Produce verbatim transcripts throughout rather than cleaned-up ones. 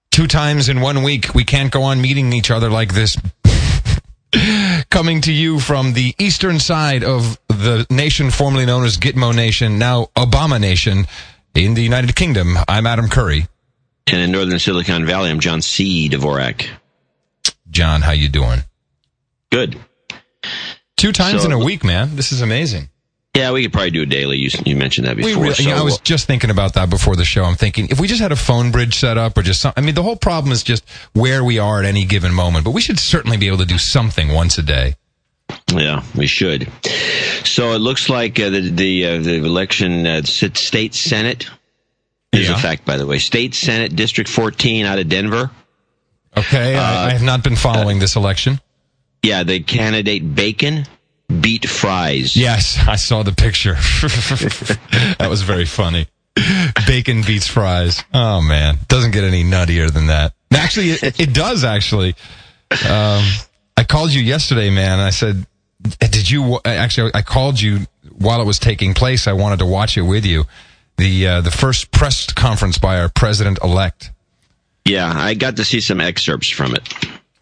Two times in one week. We can't go on meeting each other like this. Coming to you from the eastern side of the nation formerly known as Gitmo Nation, now Obama Nation, in the United Kingdom, I'm Adam Curry. And in northern Silicon Valley, I'm John C. Dvorak. John, how you doing? Good. Two times so, in a week, man. This is amazing. Yeah, we could probably do it daily. You, you mentioned that before. We really, so, you know, I was just thinking about that before the show. I'm thinking, if we just had a phone bridge set up or just something, I mean, the whole problem is just where we are at any given moment. But we should certainly be able to do something once a day. Yeah, we should. So it looks like uh, the the, uh, the election, uh, state Senate, is yeah. a fact, by the way. State Senate, District fourteen out of Denver. Okay, uh, I, I have not been following uh, this election. Yeah, the candidate Bacon beat Fries. Yes, I saw the picture. That was very funny. Bacon beats Fries. Oh, man. Doesn't get any nuttier than that. Actually, it, it does, actually. Um, I called you yesterday, man. I said, did you, actually, I called you while it was taking place. I wanted to watch it with you. The, uh, the first press conference by our president-elect. Yeah, I got to see some excerpts from it.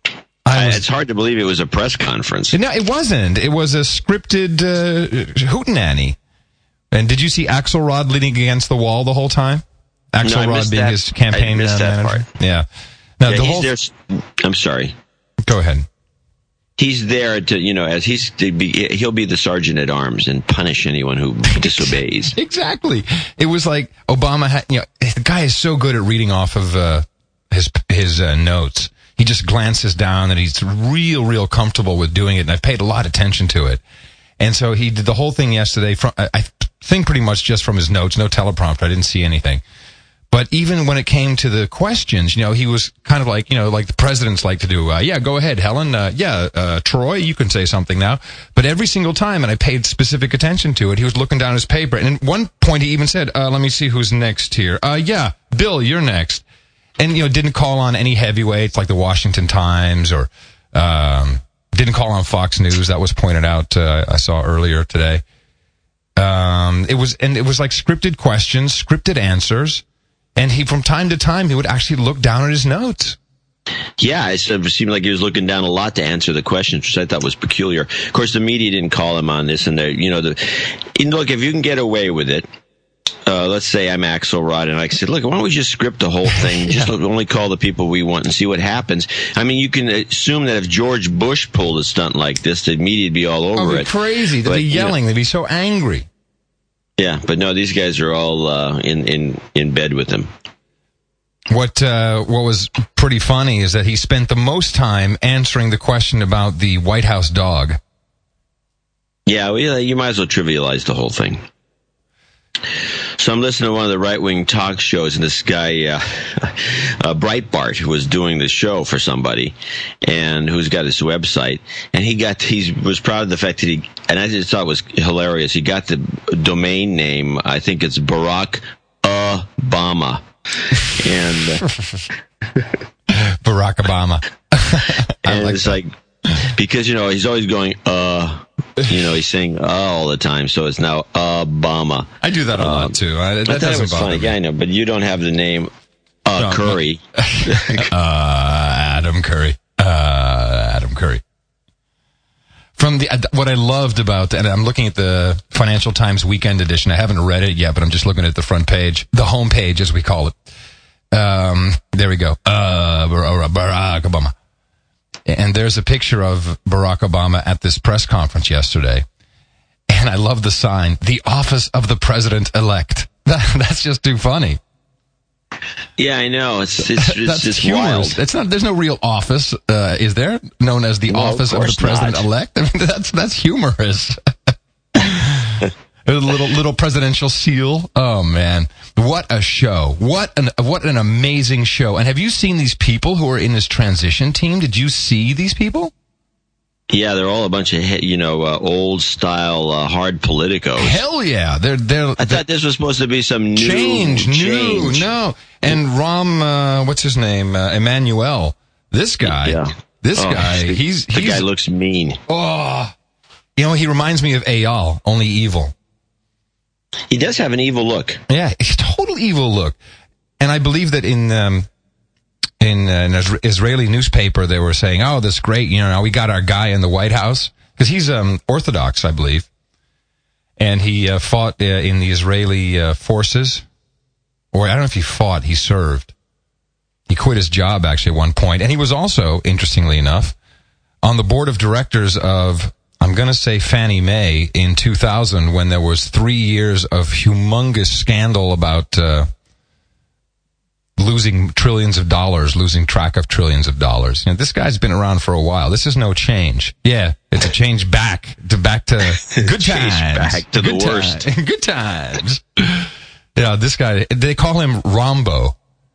I was, it's hard to believe it was a press conference. No, it wasn't. It was a scripted uh, hootenanny. And did you see Axelrod leaning against the wall the whole time? Axelrod no, being that. his campaign I missed uh, that manager? part. Yeah. Now, yeah, the he's whole... there. I'm sorry. Go ahead. He's there to, you know, as he's to be, he'll be the sergeant at arms and punish anyone who disobeys. Exactly. It was like Obama had, you know, the guy is so good at reading off of uh, his his uh, notes. He just glances down and he's real, real comfortable with doing it. And I've paid a lot of attention to it. And so he did the whole thing yesterday from, I think pretty much just from his notes, no teleprompter. I didn't see anything. But even when it came to the questions, you know, he was kind of like, you know, like the presidents like to do. Uh, yeah, go ahead, Helen. Uh, yeah, uh, Troy, you can say something now. But every single time, and I paid specific attention to it, he was looking down his paper. And at one point he even said, uh, let me see who's next here. Uh, yeah, Bill, you're next. And, you know, didn't call on any heavyweights like the Washington Times or, um, didn't call on Fox News. That was pointed out, uh, I saw earlier today. Um, it was, and it was like scripted questions, scripted answers. And he, from time to time, he would actually look down at his notes. Yeah, it seemed like he was looking down a lot to answer the questions, which I thought was peculiar. Of course, the media didn't call him on this, and they, you know, the, and look, if you can get away with it, uh, let's say I'm Axelrod, and I said, look, why don't we just script the whole thing, yeah. just only call the people we want and see what happens. I mean, you can assume that if George Bush pulled a stunt like this, the media would be all over oh, it. Crazy, they'd be yelling, you know, they'd be so angry. Yeah, but no, these guys are all uh, in, in, in bed with him. What uh, what was pretty funny is that he spent the most time answering the question about the White House dog. Yeah, well, you might as well trivialize the whole thing. So I'm listening to one of the right-wing talk shows, and this guy, uh, uh, Breitbart, who was doing the show for somebody, and who's got his website, and he got, he was proud of the fact that he, and I just thought it was hilarious, he got the domain name, I think it's Barack Obama. And uh, Barack Obama. And like it's that. like, because, you know, he's always going, uh, you know, he's saying uh all the time, so it's now Obama. I do that a lot, too. I, that I thought doesn't it was bother funny. me. Yeah, I know, but you don't have the name uh, no, Curry. uh, Adam Curry. Uh, Adam Curry. From the, uh, what I loved about, and I'm looking at the Financial Times Weekend Edition. I haven't read it yet, but I'm just looking at the front page, the home page, as we call it. Um, there we go. Uh, Barack Obama. And there's a picture of Barack Obama at this press conference yesterday. And I love the sign, the office of the president-elect. That, that's just too funny. Yeah, I know. It's it's, it's that's just humorous. wild. It's not. There's no real office, uh, is there? Known as the no, office of, of the president-elect. I mean, that's that's humorous. A little little presidential seal. Oh man, what a show! What an what an amazing show! And have you seen these people who are in this transition team? Did you see these people? Yeah, they're all a bunch of, you know, uh, old style uh, hard politicos. Hell yeah, they're they're. I thought this was supposed to be some new change, change. new, no. And Ram, uh, what's his name? Uh, Emmanuel. This guy, yeah. this oh, guy, the, he's the he's, guy looks mean. Oh, you know, he reminds me of Eyal, only evil. He does have an evil look. Yeah, it's a total evil look. And I believe that in um, in an Israeli newspaper, they were saying, "Oh, this great, you know, now we got our guy in the White House because he's um, Orthodox, I believe, and he uh, fought uh, in the Israeli uh, forces, or I don't know if he fought, he served. He quit his job actually at one point, and he was also, interestingly enough, on the board of directors of, I'm going to say Fannie Mae in two thousand, when there was three years of humongous scandal about uh, losing trillions of dollars, losing track of trillions of dollars. You know, this guy's been around for a while. This is no change. Yeah, it's a change back to back to good times. Back to good the worst. Time. Good times. Yeah, this guy, they call him Rambo.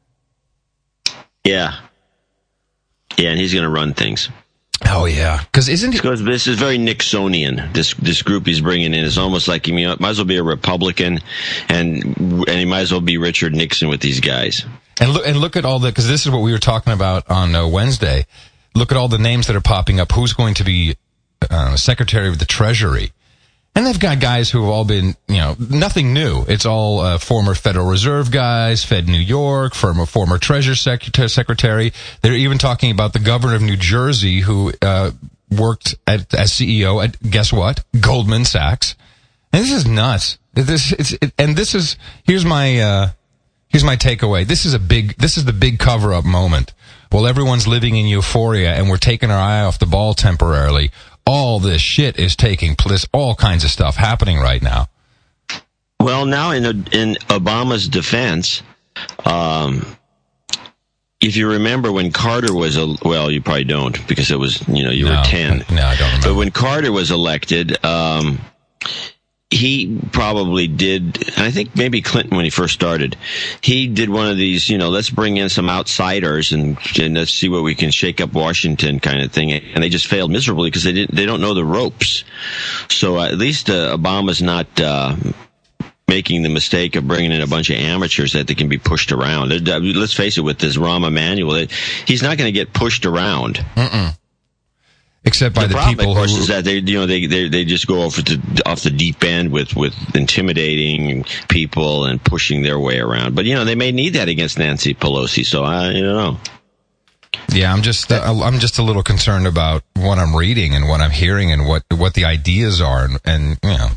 Yeah. Yeah, and he's going to run things. Oh, yeah. Because isn't he... Because this is very Nixonian. This this group he's bringing in is almost like he might as well be a Republican, and and he might as well be Richard Nixon with these guys. And look, and look at all the... Because this is what we were talking about on uh, Wednesday. Look at all the names that are popping up. Who's going to be uh, Secretary of the Treasury? And they've got guys who have all been, you know, nothing new. It's all uh, former Federal Reserve guys, Fed New York, former, former Treasury Secretary. They're even talking about the governor of New Jersey who uh, worked at, as C E O at, guess what? Goldman Sachs. And this is nuts. This, it's, it, and this is, here's my, uh, here's my takeaway. This is a big, this is the big cover-up moment. While everyone's living in euphoria and we're taking our eye off the ball temporarily, all this shit is taking place, all kinds of stuff happening right now. Well, now in in Obama's defense, um, if you remember when Carter was, a, well, you probably don't because it was, you know, you no, were ten. No, I don't remember. But when Carter was elected, um, he probably did, and I think maybe Clinton when he first started, he did one of these, you know, let's bring in some outsiders and, and let's see what we can shake up Washington kind of thing. And they just failed miserably because they didn't, they don't know the ropes. So uh, at least uh, Obama's not uh, making the mistake of bringing in a bunch of amateurs that they can be pushed around. Let's face it, with this Rahm Emanuel, he's not going to get pushed around. Mm-mm. Except by the, the problem, people of course, who is that they, you know, they they they just go off the off the deep end with with intimidating people and pushing their way around. But you know, they may need that against Nancy Pelosi. So I, I don't know. Yeah, I'm just uh, I'm just a little concerned about what I'm reading and what I'm hearing and what what the ideas are, and, and you know.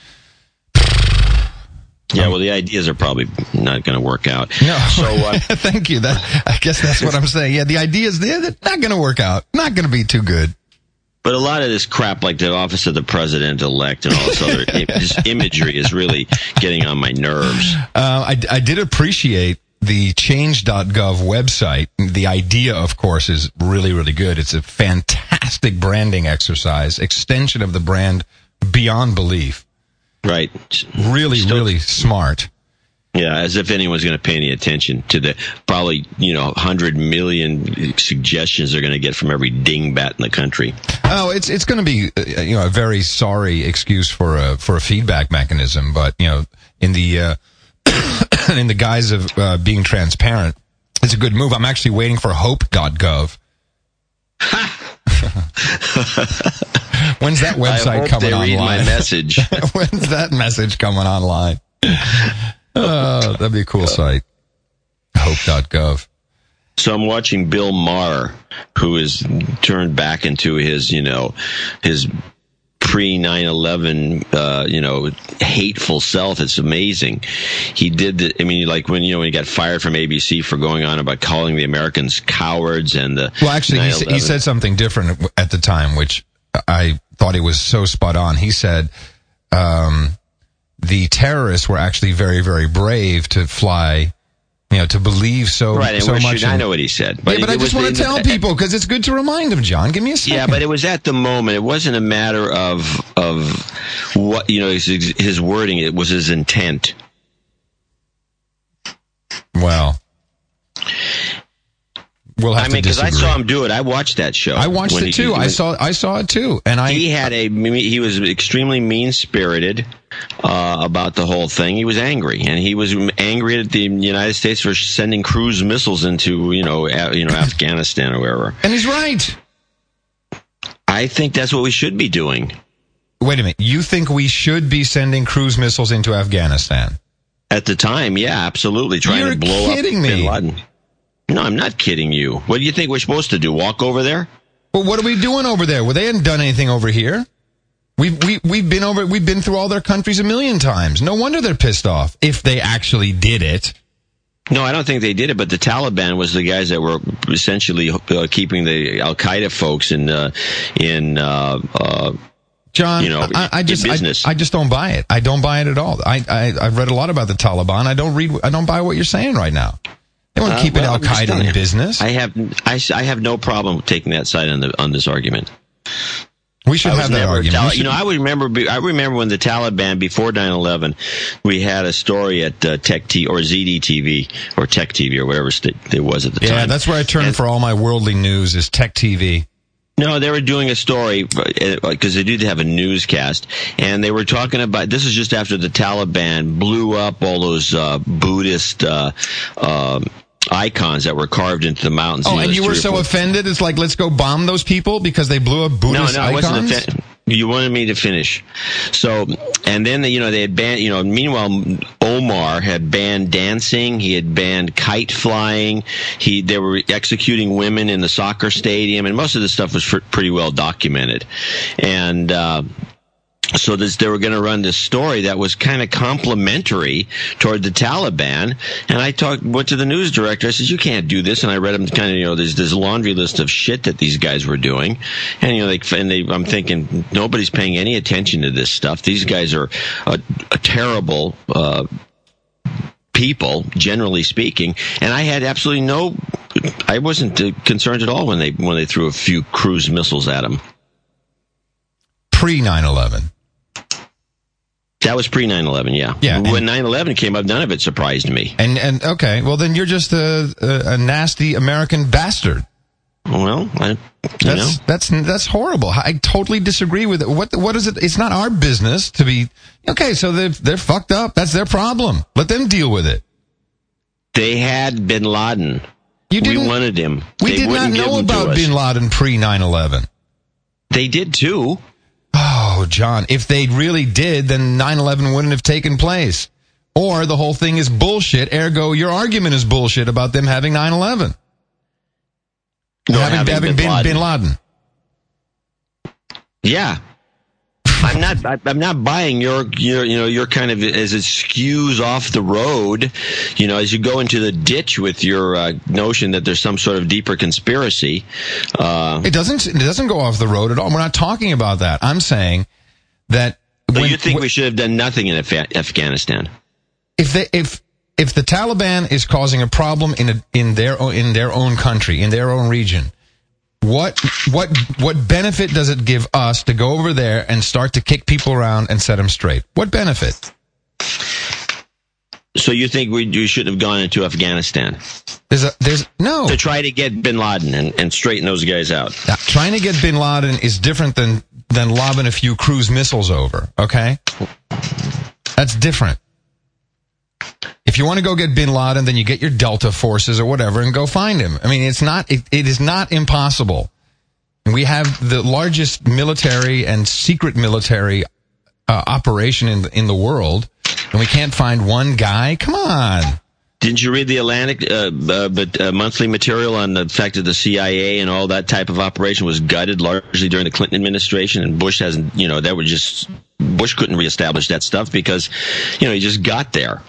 Yeah, well, the ideas are probably not going to work out. No, so uh, thank you. That I guess that's what I'm saying. Yeah, the ideas there, they're not going to work out. Not going to be too good. But a lot of this crap, like the office of the president-elect and all this other this imagery, is really getting on my nerves. Uh, I, I did appreciate the change dot gov website. The idea, of course, is really, really good. It's a fantastic branding exercise, extension of the brand beyond belief. Right. Really, Still, really smart. Yeah, as if anyone's going to pay any attention to the probably, you know, one hundred million suggestions they're going to get from every dingbat in the country. Oh, it's it's going to be, uh, you know, a very sorry excuse for a for a feedback mechanism, but you know, in the uh, in the guise of uh, being transparent, it's a good move. I'm actually waiting for hope dot gov. When's that website I hope coming they online? Read my message. When's that message coming online? Oh, that'd be a cool site. hope dot gov. So I'm watching Bill Maher, who is turned back into his, you know, his pre nine eleven, uh, you know, hateful self. It's amazing. He did the, I mean, like when, you know, when he got fired from A B C for going on about calling the Americans cowards and the. Well, actually, he, he said something different at the time, which I thought he was so spot on. He said, um, the terrorists were actually very, very brave to fly, you know, to believe so, right, and so much. Should, in, I know what he said. But, yeah, but I just want to tell people because it's good to remind them, John. Give me a second. Yeah, but it was at the moment. It wasn't a matter of, of what, you know, his, his wording. It was his intent. Well. We'll have I mean, to because I disagree. saw him do it. I watched that show. I watched it too. I saw. I saw it too, and I. He had a. He was extremely mean spirited uh, about the whole thing. He was angry, and he was angry at the United States for sending cruise missiles into you know a, you know Afghanistan or wherever. And he's right. I think that's what we should be doing. Wait a minute. You think we should be sending cruise missiles into Afghanistan? At the time, yeah, absolutely. Trying You're to blow kidding up me. Bin Laden. No, I'm not kidding you. What do you think we're supposed to do? Walk over there? Well, what are we doing over there? Well, they hadn't done anything over here. We've, we, we've been over, we've been through all their countries a million times. No wonder they're pissed off if they actually did it. No, I don't think they did it, but the Taliban was the guys that were essentially uh, keeping the Al-Qaeda folks in, uh, in, uh, uh, John, you know, I, I just, business. I, I just don't buy it. I don't buy it at all. I, I, I've read a lot about the Taliban. I don't read, I don't buy what you're saying right now. They want to uh, keep well, Al-Qaeda in business. I have, I, I have no problem taking that side on the, on this argument. We should have that argument. Tal- you know, I would remember. I remember when the Taliban before nine eleven, we had a story at uh, Tech T or Z D T V or Tech T V or whatever st- it was at the yeah, time. Yeah, that's where I turn and, for all my worldly news is Tech T V. No, they were doing a story because they do have a newscast, and they were talking about. This is just after the Taliban blew up all those uh, Buddhist. Uh, uh, icons that were carved into the mountains. Oh, you know, and you were so four... offended? It's like, let's go bomb those people because they blew up Buddhist icons? No, no, I wasn't offended. You wanted me to finish. So, and then, you know, they had banned, you know, meanwhile, Omar had banned dancing. He had banned kite flying. He, they were executing women in the soccer stadium, and most of this stuff was for, pretty well documented. And, uh, So this, they were going to run this story that was kind of complimentary toward the Taliban. And I talked, went to the news director. I said, you can't do this. And I read them kind of, you know, there's this laundry list of shit that these guys were doing. And, you know, they, and they, I'm thinking, nobody's paying any attention to this stuff. These guys are a, a terrible, uh, people, generally speaking. And I had absolutely no, I wasn't uh, concerned at all when they, when they threw a few cruise missiles at them. Pre nine eleven. That was pre nine eleven, yeah. Yeah. When nine eleven came up, none of it surprised me. And, and okay, well then you're just a, a, a nasty American bastard. Well, I, you that's, know. That's, that's horrible. I totally disagree with it. What, what is it? It's not our business to be, okay, so they're, they're fucked up. That's their problem. Let them deal with it. They had bin Laden. You didn't, we wanted him. We they did not know about bin Laden pre nine eleven. They did too. Oh, John, if they really did, then nine eleven wouldn't have taken place. Or the whole thing is bullshit, ergo your argument is bullshit about them having nine eleven. No, having, having, having bin, bin, Laden. bin Laden. Yeah. I'm not. I, I'm not buying your, your, you know, your kind of as it skews off the road. You know, as you go into the ditch with your uh, notion that there's some sort of deeper conspiracy. Uh, it doesn't. It doesn't go off the road at all. We're not talking about that. I'm saying that. So when, you think when, we should have done nothing in Af- Afghanistan? If they, if if the Taliban is causing a problem in a, in their own, in their own country, in their own region. What what what benefit does it give us to go over there and start to kick people around and set them straight? What benefit? So you think we, we shouldn't have gone into Afghanistan? There's a there's no to try to get bin Laden and, and straighten those guys out. Now, trying to get bin Laden is different than than lobbing a few cruise missiles over. Okay, that's different. If you want to go get bin Laden, then you get your Delta forces or whatever and go find him. I mean, it's not, it, it is not impossible. We have the largest military and secret military uh, operation in the, in the world, and we can't find one guy? Come on. Didn't you read the Atlantic uh, uh, but uh, monthly material on the fact that the C I A and all that type of operation was gutted largely during the Clinton administration, and Bush hasn't, you know, that would just, Bush couldn't reestablish that stuff because, you know, he just got there.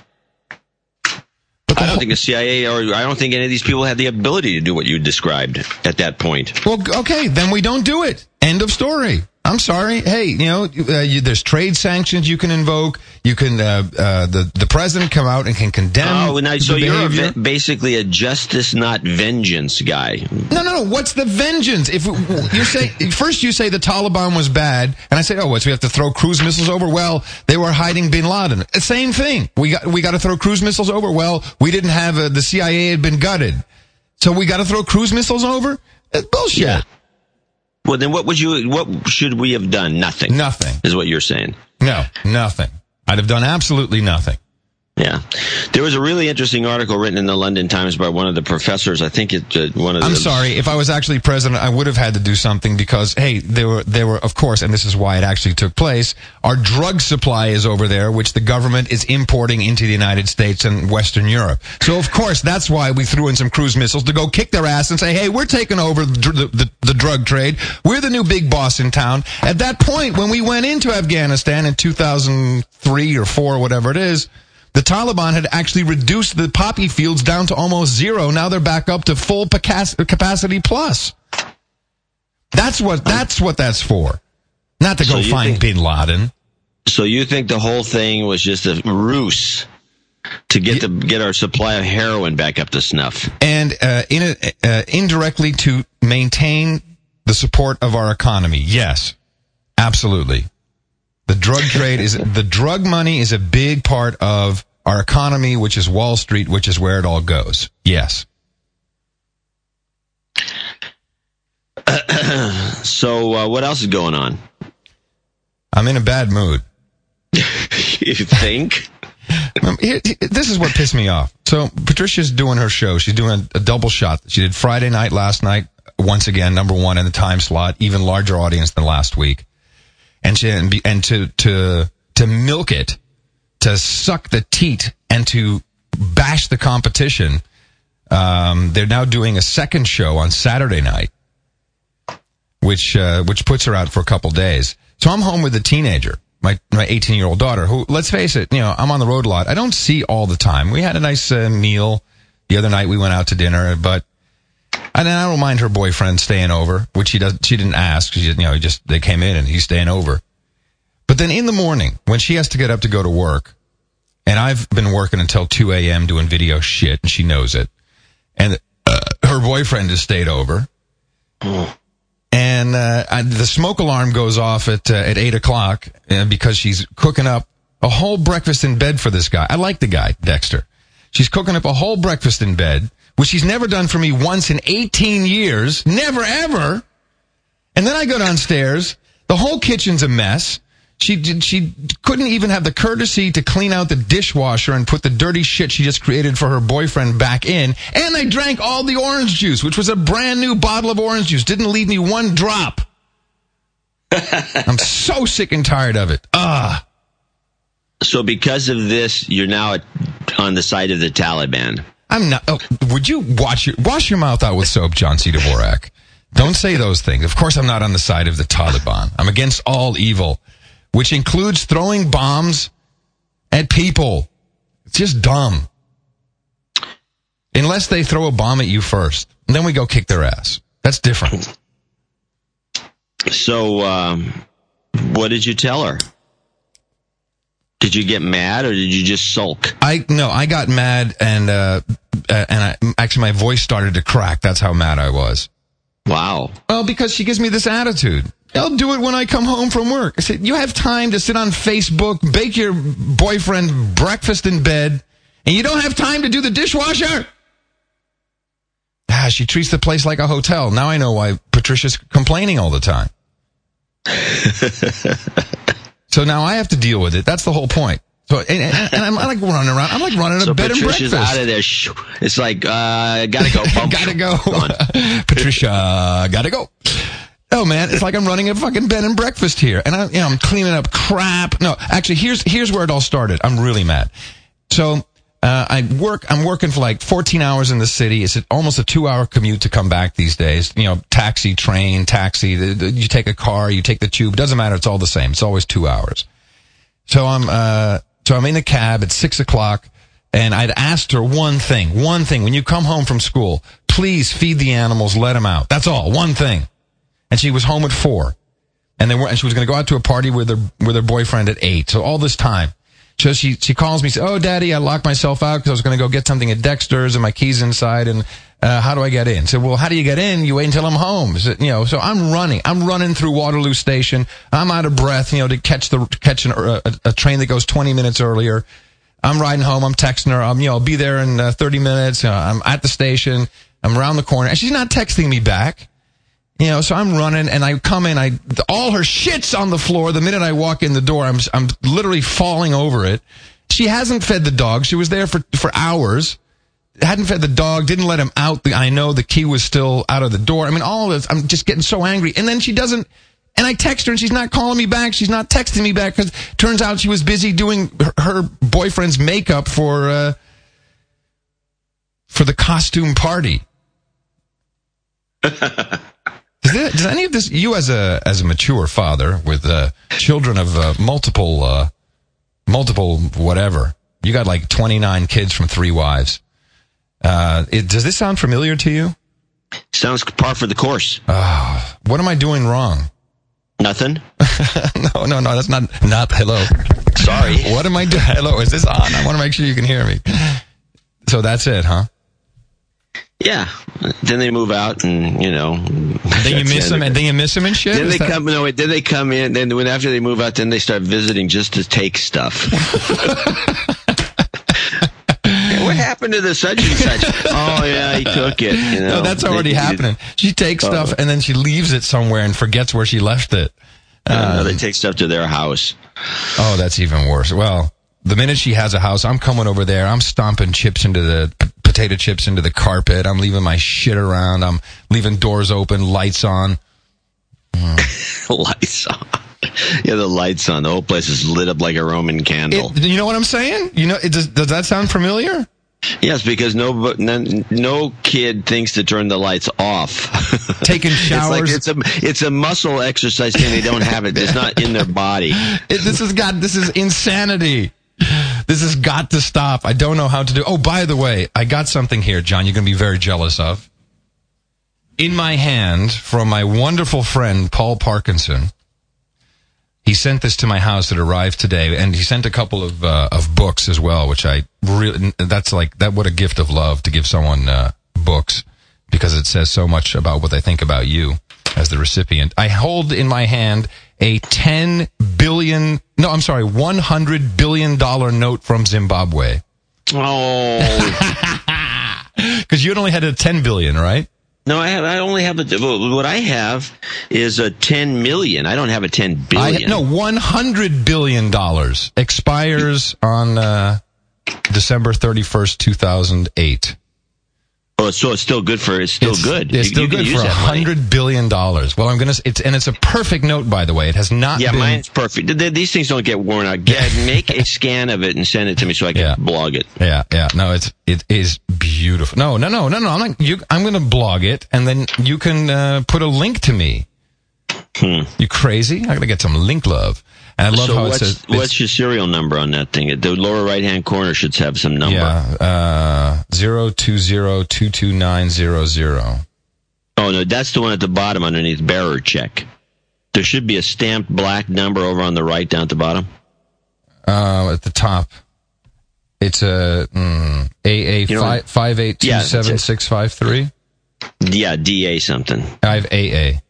I don't think the C I A or I don't think any of these people had the ability to do what you described at that point. Well, okay, then we don't do it. End of story. I'm sorry. Hey, you know, uh, you, there's trade sanctions you can invoke. You can, uh, uh, the, the president come out and can condemn. Oh, now, so you're behavior. a, basically a justice, not vengeance guy. No, no, no. What's the vengeance? If you say, first you say the Taliban was bad, and I say, oh, what, so we have to throw cruise missiles over? Well, they were hiding bin Laden. Same thing. We got, we got to throw cruise missiles over? Well, we didn't have, a, the C I A had been gutted. So we got to throw cruise missiles over? That's bullshit. Yeah. Well, then what would you, what should we have done? Nothing. Nothing. Is what you're saying. No, nothing. I'd have done absolutely nothing. Yeah. There was a really interesting article written in the London Times by one of the professors. I think it, uh, one of the... I'm sorry. If I was actually president, I would have had to do something because, hey, there were, there were, of course, and this is why it actually took place, our drug supply is over there, which the government is importing into the United States and Western Europe. So, of course, that's why we threw in some cruise missiles to go kick their ass and say, hey, we're taking over the, the, the, the drug trade. We're the new big boss in town. At that point, when we went into Afghanistan in two thousand three or four, whatever it is, the Taliban had actually reduced the poppy fields down to almost zero. Now they're back up to full capacity plus. That's what that's what that's for. Not to go so find think, Bin Laden. So you think the whole thing was just a ruse to get yeah. the get our supply of heroin back up to snuff, and uh, in a, uh, indirectly to maintain the support of our economy? Yes, absolutely. The drug trade is, the drug money is a big part of our economy, which is Wall Street, which is where it all goes. Yes. So, uh, what else is going on? I'm in a bad mood. You think? This is what pissed me off. So, Patricia's doing her show. She's doing a, a double shot. She did Friday night last night, once again, number one in the time slot, even larger audience than last week. And, she, and, be, and to, to, to milk it, to suck the teat, and to bash the competition, um, they're now doing a second show on Saturday night, which, uh, which puts her out for a couple days. So I'm home with a teenager, my, my eighteen-year-old daughter, who, let's face it, you know, I'm on the road a lot. I don't see all the time. We had a nice uh, meal the other night. We went out to dinner, but and I don't mind her boyfriend staying over, which she does. She didn't ask. She, you know, just they came in and he's staying over. But then in the morning, when she has to get up to go to work, and I've been working until two a.m. doing video shit, and she knows it, and uh, her boyfriend has stayed over, oh. and uh, I, the smoke alarm goes off at uh, at eight o'clock uh, because she's cooking up a whole breakfast in bed for this guy. I like the guy, Dexter. She's cooking up a whole breakfast in bed, which she's never done for me once in eighteen years. Never, ever. And then I go downstairs. The whole kitchen's a mess. She did, she couldn't even have the courtesy to clean out the dishwasher and put the dirty shit she just created for her boyfriend back in. And I drank all the orange juice, which was a brand new bottle of orange juice. Didn't leave me one drop. I'm so sick and tired of it. Ah. So because of this, you're now on the side of the Taliban. I'm not. Oh, would you wash your, wash your mouth out with soap, John C. Dvorak? Don't say those things. Of course I'm not on the side of the Taliban. I'm against all evil, which includes throwing bombs at people. It's just dumb. Unless they throw a bomb at you first. And then we go kick their ass. That's different. So, um, what did you tell her? Did you get mad or did you just sulk? I no, I got mad and uh, uh and I, actually my voice started to crack. That's how mad I was. Wow. Well, because she gives me this attitude. I'll do it when I come home from work. I said, you have time to sit on Facebook, bake your boyfriend breakfast in bed, and you don't have time to do the dishwasher? Ah, she treats the place like a hotel. Now I know why Patricia's complaining all the time. So now I have to deal with it. That's the whole point. So, and, and, and I'm like running around. I'm like running a so bed Patricia's and breakfast. Out of there. It's like, uh, gotta go. gotta go. Patricia, gotta go. Oh man, it's like I'm running a fucking bed and breakfast here. And I, you know, I'm cleaning up crap. No, actually, here's, here's where it all started. I'm really mad. So, uh, I work, I'm working for like fourteen hours in the city. It's almost a two hour commute to come back these days. You know, taxi, train, taxi, the, the, you take a car, you take the tube. Doesn't matter. It's all the same. It's always two hours. So I'm, uh, so I'm in the cab at six o'clock and I'd asked her one thing, one thing. When you come home from school, please feed the animals, let them out. That's all. One thing. And she was home at four. And they were, and she was going to go out to a party with her, with her boyfriend at eight. So all this time. So she, she calls me, says, oh, Daddy, I locked myself out because I was going to go get something at Dexter's and my key's inside. And, uh, how do I get in? I said, well, how do you get in? You wait until I'm home. So, you know, so I'm running. I'm running through Waterloo Station. I'm out of breath, you know, to catch the, catch an, a, a train that goes twenty minutes earlier. I'm riding home. I'm texting her. I'm, you know, I'll be there in uh, thirty minutes. You know, I'm at the station. I'm around the corner and she's not texting me back. You know, so I'm running and I come in, I, all her shit's on the floor. The minute I walk in the door, I'm, I'm literally falling over it. She hasn't fed the dog. She was there for, for hours. Hadn't fed the dog, didn't let him out. I know the key was still out of the door. I mean, all of this, I'm just getting so angry. And then she doesn't, and I text her and she's not calling me back. She's not texting me back because turns out she was busy doing her, her boyfriend's makeup for, uh, for the costume party. does, it, does any of this, you as a, as a mature father with, uh, children of, uh, multiple, uh, multiple whatever, you got like twenty-nine kids from three wives. Uh, it, does this sound familiar to you? Sounds par for the course. Uh, what am I doing wrong? Nothing. no, no, no, that's not, not hello. Sorry. What am I doing? Hello, is this on? I want to make sure you can hear me. So that's it, huh? Yeah. Then they move out and, you know. Then you miss them and then you miss them and shit? Then is they that... come, no, wait, then they come in, then when after they move out, then they start visiting just to take stuff. What happened to the such and such? Oh, yeah, he took it. You know? No, that's already they, happening. She takes oh. stuff and then she leaves it somewhere and forgets where she left it. Uh, no, they take stuff to their house. Oh, that's even worse. Well, the minute she has a house, I'm coming over there. I'm stomping chips into the, p- potato chips into the carpet. I'm leaving my shit around. I'm leaving doors open, lights on. Mm. Lights on. Yeah, the lights on. The whole place is lit up like a Roman candle. It, you know what I'm saying? You know, it does, does that sound familiar? Yes, because no, no no kid thinks to turn the lights off. Taking showers. It's like it's a it's a muscle exercise thing. They don't have it. It's not in their body. It, this has got this is insanity. This has got to stop. I don't know how to do. Oh, by the way, I got something here, John. You're going to be very jealous of. In my hand, from my wonderful friend Paul Parkinson. He sent this to my house. It arrived today, and he sent a couple of uh, of books as well, which I really, that's like, that what a gift of love to give someone uh, books, because it says so much about what they think about you as the recipient. I hold in my hand a ten billion, no, I'm sorry, one hundred billion dollars note from Zimbabwe. Oh. Because you only had a ten billion, right? No, I have. I only have a. What I have is a ten million. I don't have a ten billion. I, no, one hundred billion dollars expires on uh, December thirty-first, two thousand eight. Oh, so it's still good for. It's still it's, good. It's you, still you good for a hundred billion dollars. Well, I'm gonna. It's and it's a perfect note, by the way. It has not. Yeah, been... mine's perfect. These things don't get worn out. Get, make a scan of it and send it to me so I can yeah. blog it. Yeah, yeah. No, it's it is beautiful. No, no, no, no, no. I'm not. You. I'm gonna blog it, and then you can uh, put a link to me. Hmm. You crazy? I gotta get some link love. And I love so how what's, it says. What's your serial number on that thing? The lower right hand corner should have some number. Yeah, uh, zero two zero two two nine zero zero. Oh no, that's the one at the bottom underneath bearer check. There should be a stamped black number over on the right down at the bottom. Uh, at the top, it's a mm, A A you know, five five eight two seven six five three. Yeah, D A something. I have A A.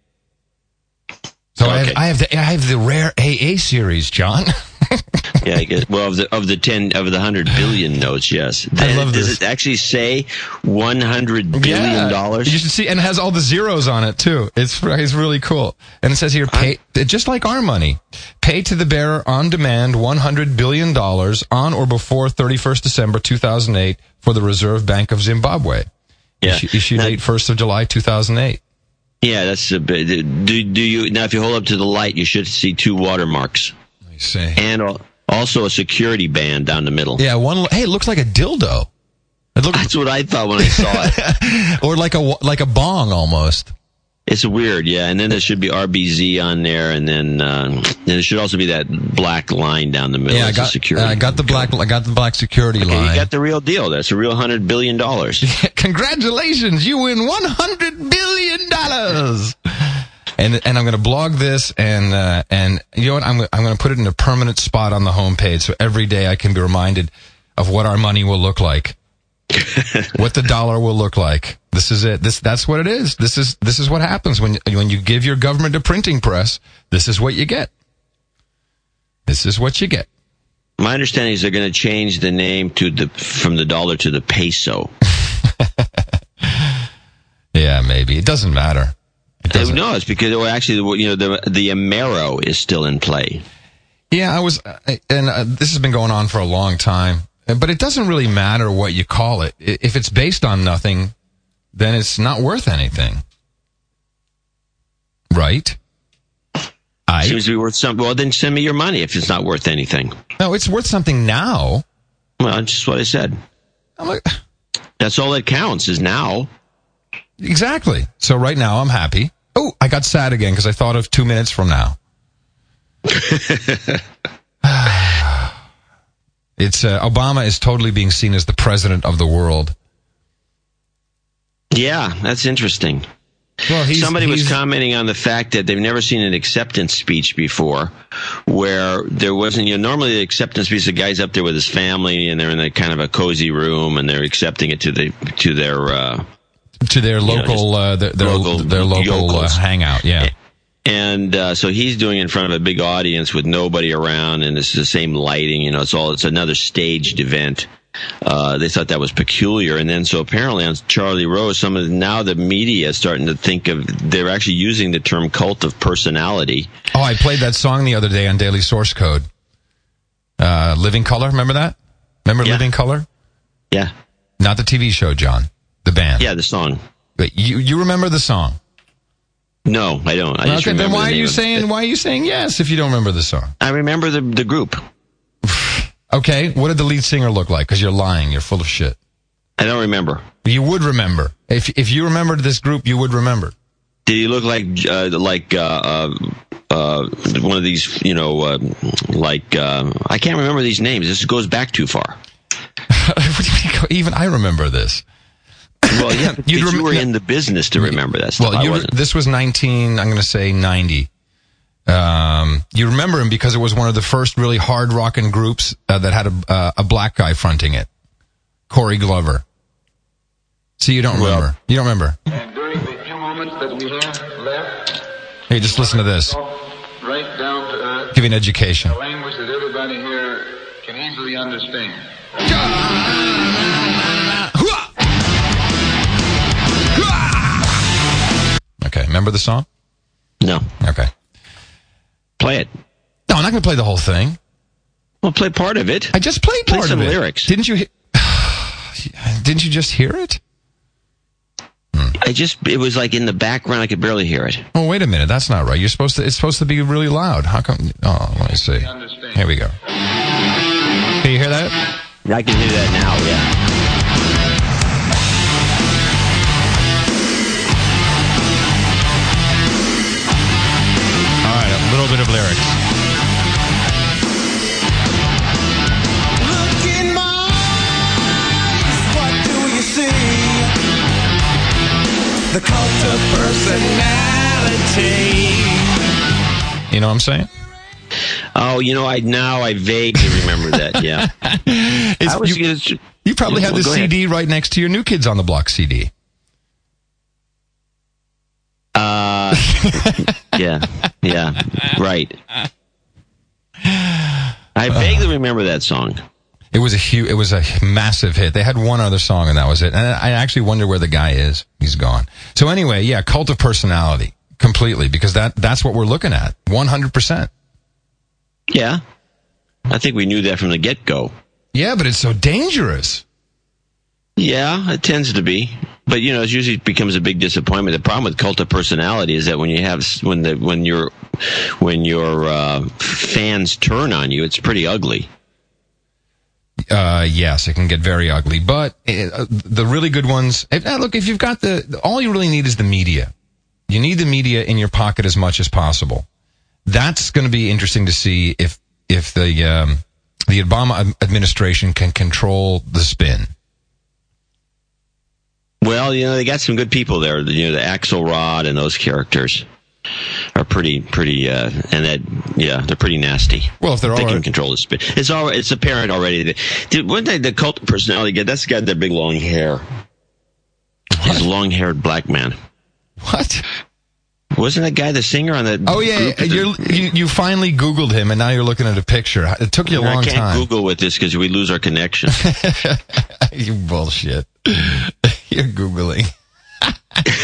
So okay. I have I have the I have the rare A A series, John. Yeah, I guess. Well, of the of the ten of the hundred billion notes, yes. I Then, love does this. it actually say one hundred billion dollars? Yeah, you should see, and it has all the zeros on it too. It's it's really cool. And it says here, pay just like our money, pay to the bearer on demand one hundred billion dollars on or before thirty-first December two thousand eight for the Reserve Bank of Zimbabwe. Yeah, Issu- issued date first of July two thousand eight. Yeah, that's a bit. Do do you now? If you hold up to the light, you should see two watermarks. I see. And also a security band down the middle. Yeah, one. Hey, it looks like a dildo. It looks. That's what I thought when I saw it. Or like a like a bong almost. It's weird, yeah. And then there should be R B Z on there, and then uh, then there should also be that black line down the middle. Yeah, I got security. uh, I got the black. I got the black security okay, line. You got the real deal. That's a real hundred billion dollars. Congratulations, you win one hundred billion dollars. And and I'm going to blog this, and uh, and you know what? I'm I'm going to put it in a permanent spot on the homepage, so every day I can be reminded of what our money will look like, what the dollar will look like. This is it. This that's what it is. This is this is what happens when when you give your government a printing press. This is what you get. This is what you get. My understanding is they're going to change the name to the from the dollar to the peso. Yeah, maybe it doesn't matter. It doesn't. No, it's because well, actually, you know, the the Amero is still in play. Yeah, I was, uh, and uh, this has been going on for a long time, but it doesn't really matter what you call it. If it's based on nothing, then it's not worth anything. Right? I, Seems to be worth something. Well, then send me your money if it's not worth anything. No, it's worth something now. Well, that's just what I said. I'm like, that's all that counts is now. Exactly. So right now I'm happy. Oh, I got sad again because I thought of two minutes from now. It's uh, Obama is totally being seen as the president of the world. Yeah, that's interesting. Well, he's, Somebody he's, was commenting on the fact that they've never seen an acceptance speech before, where there wasn't. You know, normally the acceptance speech, the guy's up there with his family, and they're in a kind of a cozy room, and they're accepting it to the to their uh, to their local you know, uh, their, their local, their local uh, hangout. Yeah. And uh, so he's doing it in front of a big audience with nobody around, and it's the same lighting. You know, it's all it's another staged event. Uh, they thought that was peculiar, and then so apparently on Charlie Rose, some of the, now the media is starting to think of they're actually using the term cult of personality. Oh, I played that song the other day on Daily Source Code. Uh, Living Color, remember that? Remember Yeah. Living Color? Yeah, Not the T V show, John. The band. yeah, the song. But you you remember the song? No, I don't. I just Okay, remember then why the are name you of saying it. why are you saying yes if you don't remember the song? I remember the the group. Okay, what did the lead singer look like? Because you're lying. You're full of shit. I don't remember. You would remember. If if you remembered this group, you would remember. Did he look like uh, like uh, uh, uh, one of these? You know, uh, like uh, I can't remember these names. This goes back too far. What do you mean? Even I remember this. Well, yeah, but You'd you rem- were in the business to remember that stuff. Well, I you, wasn't. this was nineteen. I'm going to say ninety. Um, you remember him because it was one of the first really hard rockin' groups uh, that had a uh, a black guy fronting it, Corey Glover. See, you don't remember. Well, you don't remember. And during the few moments that we have left, Hey, just listen to this. right down to earth, Give you an education. a language that everybody here can easily understand. Okay, remember the song? No, Okay. play it. No, I'm not going to play the whole thing. Well, play part of it. I just played Play part some of it. lyrics. Didn't you? He- Didn't you just hear it? I just it was like in the background. I could barely hear it. Oh, wait a minute. That's not right. You're supposed to. It's supposed to be really loud. How come? Oh, let me see. Understand. Here we go. Can you hear that? I can hear that now. Yeah. All right, a little bit of lyrics. Look in my eyes, what do you see? The cult of personality. You know what I'm saying? Oh, you know, I now I vaguely remember that. Yeah. It's, I was, you, it's- you probably Yeah, have well, the go ahead. C D right next to your New Kids on the Block C D. Uh, yeah, yeah, right. I vaguely remember that song. It was a huge. It was a massive hit. They had one other song and that was it. And I actually wonder where the guy is. He's gone. So anyway, yeah, cult of personality completely because that that's what we're looking at. one hundred percent. Yeah, I think we knew that from the get-go. Yeah, but it's so dangerous. Yeah, it tends to be, but you know, it usually becomes a big disappointment. The problem with cult of personality is that when you have when the when your when your uh, fans turn on you, it's pretty ugly. Uh, yes, it can get very ugly, but uh, the really good ones. If, uh, look, if you've got the, all you really need is the media. You need the media in your pocket as much as possible. That's going to be interesting to see if if the um, the Obama administration can control the spin. Well, you know, they got some good people there. You know, the Axelrod and those characters are pretty, pretty, uh, and that, yeah, they're pretty nasty. Well, if they're they all can right. control the spin. It's all, it's apparent already. That, dude, one day the cult of personality guy, that's the guy with that big long hair. He's a long-haired black man. What? Wasn't that guy the singer on that? Oh yeah, group? you're, you you finally Googled him, and now you're looking at a picture. It took you a long I can't time. Google with this because we lose our connection. You bullshit. You're Googling.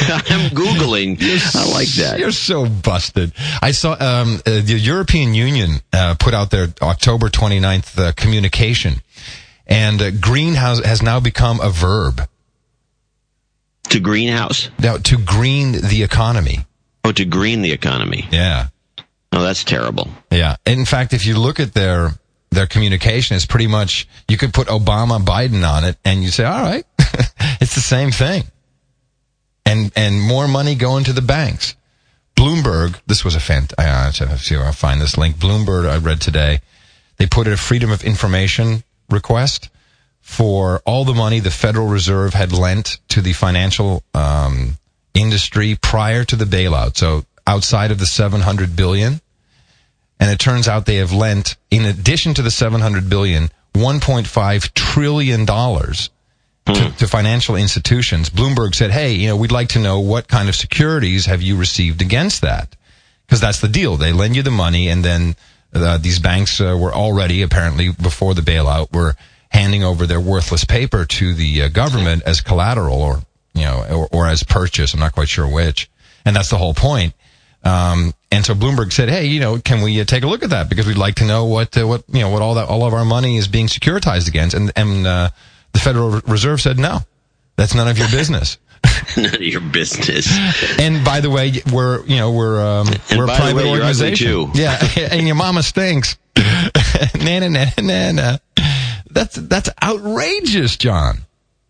I'm Googling. I like that. You're so busted. I saw um, uh, the European Union uh, put out their October twenty-ninth uh, communication, and uh, greenhouse has now become a verb. To greenhouse? Now, to green the economy. Oh, to green the economy. Yeah. Oh, that's terrible. Yeah. In fact, if you look at their their communication, it's pretty much, you could put Obama, Biden on it, and you say, all right, it's the same thing. And and more money going to the banks. Bloomberg, this was a fan. I have to see if I'll find this link. Bloomberg, I read today, they put a Freedom of Information request for all the money the Federal Reserve had lent to the financial um, industry prior to the bailout. So outside of the seven hundred billion dollars. And it turns out they have lent, in addition to the seven hundred billion dollars, one point five trillion dollars to, to financial institutions. Bloomberg said, hey, you know, we'd like to know what kind of securities have you received against that? Because that's the deal. They lend you the money, and then uh, these banks uh, were already, apparently, before the bailout, were handing over their worthless paper to the uh, government as collateral, or, you know, or, or as purchase. I'm not quite sure which. And that's the whole point. Um, and so Bloomberg said, hey, you know, can we uh, take a look at that? Because we'd like to know what, uh, what, you know, what all that, all of our money is being securitized against. And, and, uh, the Federal Reserve said, no, that's none of your business. None of your business. And by the way, we're, you know, we're, um, and we're a by private the way, organization. You're ugly too. Yeah. And your mama stinks. na, na, na, na, na. That's, that's outrageous, John.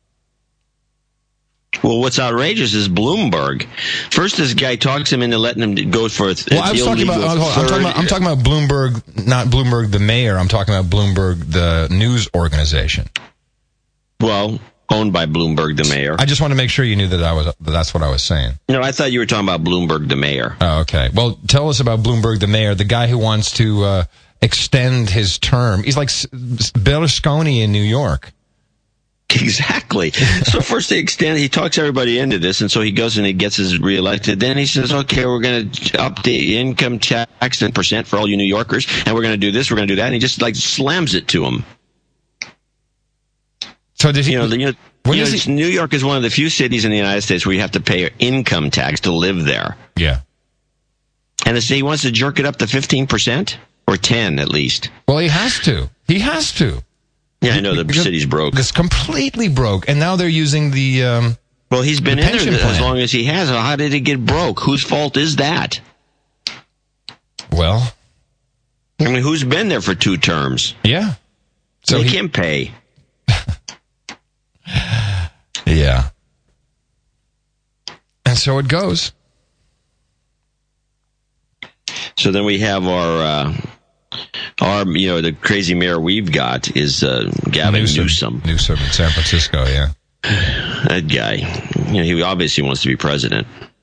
Well, what's outrageous is Bloomberg. First, this guy talks him into letting him go for a th- well, I was talking about, I'm talking about, I'm talking about Bloomberg, not Bloomberg the mayor. I'm talking about Bloomberg the news organization. Well, owned by Bloomberg the mayor. I just want to make sure you knew that I was, that that's what I was saying. No, I thought you were talking about Bloomberg the mayor. Oh, okay. Well, tell us about Bloomberg the mayor, the guy who wants to uh, extend his term. He's like Berlusconi in New York. Exactly. So first they extend, he talks everybody into this, and so he goes and he gets his reelected. Then he says, okay, we're going to update income tax ten percent for all you New Yorkers, and we're going to do this, we're going to do that, and he just like slams it to them. So did he, you know, you know, you know he, New York is one of the few cities in the United States where you have to pay income tax to live there. Yeah. And they say he wants to jerk it up to fifteen percent, or ten at least. Well, he has to. He has to. Yeah, I know the because city's broke. It's completely broke, and now they're using the. Um, well, he's been the in there plan. as long as he has. How did it get broke? Whose fault is that? Well, I mean, who's been there for two terms? Yeah, so they he can pay. Yeah, and so it goes. So then we have our. Uh, Our, you know, the crazy mayor we've got is uh, Gavin Newsom. Newsom. Newsom in San Francisco, yeah. That guy, you know, he obviously wants to be president.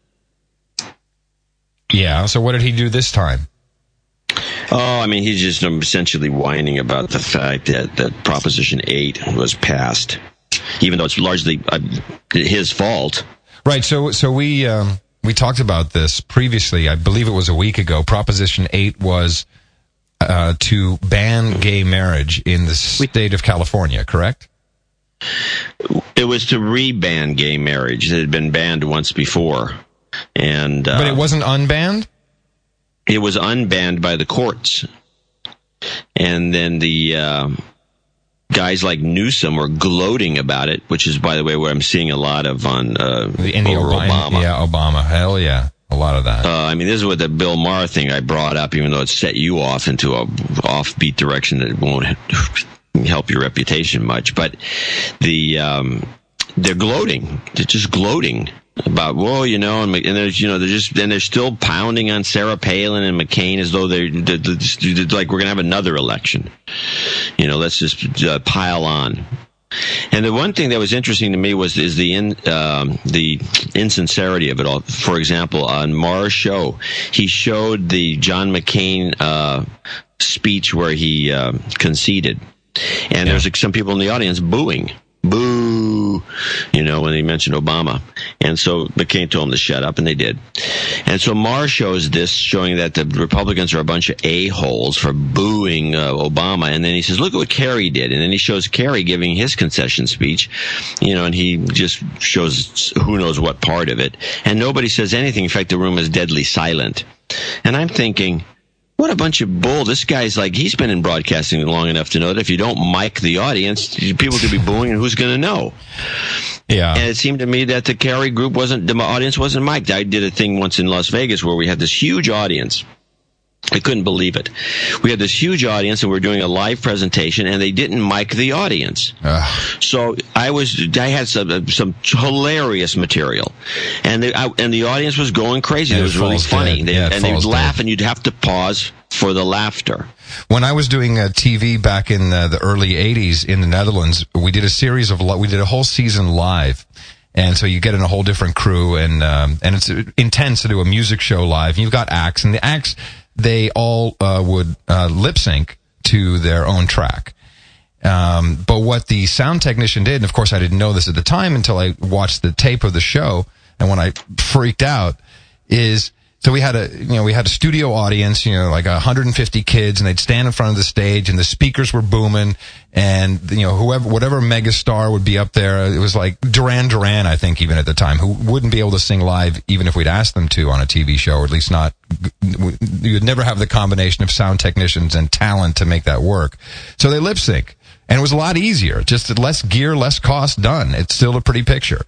Yeah, so what did he do this time? Oh, I mean, he's just essentially whining about the fact that, that Proposition eight was passed, even though it's largely uh, his fault. Right, so so we um, we talked about this previously. I believe it was a week ago. Proposition eight was... Uh, to ban gay marriage in the state of California, correct? It was to re-ban gay marriage. It had been banned once before. and uh, But it wasn't unbanned? It was unbanned by the courts. And then the uh, guys like Newsom were gloating about it, which is, by the way, what I'm seeing a lot of on uh, the, in the over Obama. Obama. Yeah, Obama. Hell yeah. A lot of that. Uh, I mean, this is what the Bill Maher thing I brought up, even though it set you off into a offbeat direction that won't help your reputation much. But the um, they're gloating. They're just gloating about, whoa, you know, and, and there's, you know, they're just, and they're still pounding on Sarah Palin and McCain as though they're, they're, they're like, we're going to have another election. You know, let's just uh, pile on. And the one thing that was interesting to me was is the in, um, the insincerity of it all. For example, on Maher's show, he showed the John McCain uh, speech where he uh, conceded, and yeah. there's like, some people in the audience booing, boo. you know, when he mentioned Obama. And so McCain told him to shut up, and they did. And so Maher shows this, showing that the Republicans are a bunch of a-holes for booing uh, Obama. And then he says, look at what Kerry did. And then he shows Kerry giving his concession speech, you know, and he just shows who knows what part of it. And nobody says anything. In fact, the room is deadly silent. And I'm thinking, what a bunch of bull. This guy's like, he's been in broadcasting long enough to know that if you don't mic the audience, people could be booing, and who's going to know? Yeah. And it seemed to me that the Kerry group wasn't, the audience wasn't mic'd. I did a thing once in Las Vegas where we had this huge audience. I couldn't believe it. We had this huge audience, and we were doing a live presentation, and they didn't mic the audience. Ugh. So I was, I had some some hilarious material, and the I, and the audience was going crazy. And it was really funny, they, yeah, and they'd laugh, dead. and you'd have to pause for the laughter. When I was doing uh, T V back in uh, the early eighties in the Netherlands, we did a series of we did a whole season live. And so you get in a whole different crew, and um, and it's intense to do a music show live. You've got acts, and the acts, they all uh, would uh, lip sync to their own track. Um, but what the sound technician did, and of course I didn't know this at the time until I watched the tape of the show, and when I freaked out, is so we had a you know we had a studio audience, you know, like one hundred fifty kids, and they'd stand in front of the stage, and the speakers were booming, and you know whoever whatever megastar would be up there, it was like Duran Duran, I think, even at the time, who wouldn't be able to sing live even if we'd asked them to on a T V show, or at least not. You'd never have the combination of sound technicians and talent to make that work. So they lip sync, and it was a lot easier, just less gear, less cost, done. It's still a pretty picture.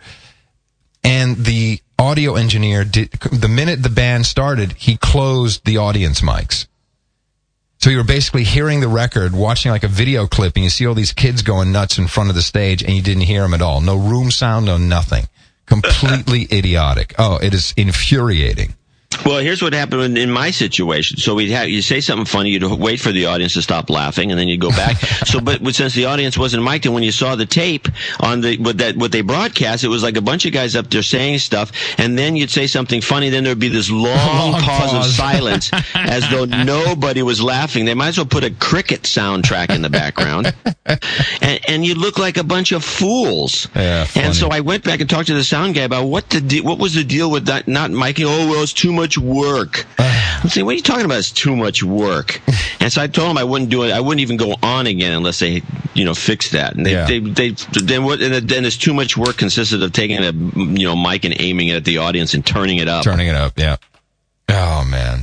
And the audio engineer did, the minute the band started, he closed the audience mics. So you were basically hearing the record, watching like a video clip, and you see all these kids going nuts in front of the stage, and you didn't hear them at all. No room sound, no nothing. Completely idiotic. Oh, it is infuriating. Well, here's what happened in, in my situation. So we'd have, you say something funny, you'd wait for the audience to stop laughing, and then you'd go back. So, but since the audience wasn't mic'd, and when you saw the tape on the, what that, what they broadcast, it was like a bunch of guys up there saying stuff, and then you'd say something funny, then there'd be this long, long pause, pause of silence, as though nobody was laughing. They might as well put a cricket soundtrack in the background. and, and you look like a bunch of fools. Yeah, funny. And so I went back and talked to the sound guy about what the, de- what was the deal with that, not miking? Oh, well, it's too much work. I'm saying, what are you talking about? It's too much work. And so I told him I wouldn't do it. I wouldn't even go on again unless they, you know, fix that. And they, yeah. they, they, then what? And then this too much work consisted of taking a, you know, mic and aiming it at the audience and turning it up. Turning it up, yeah. Oh man.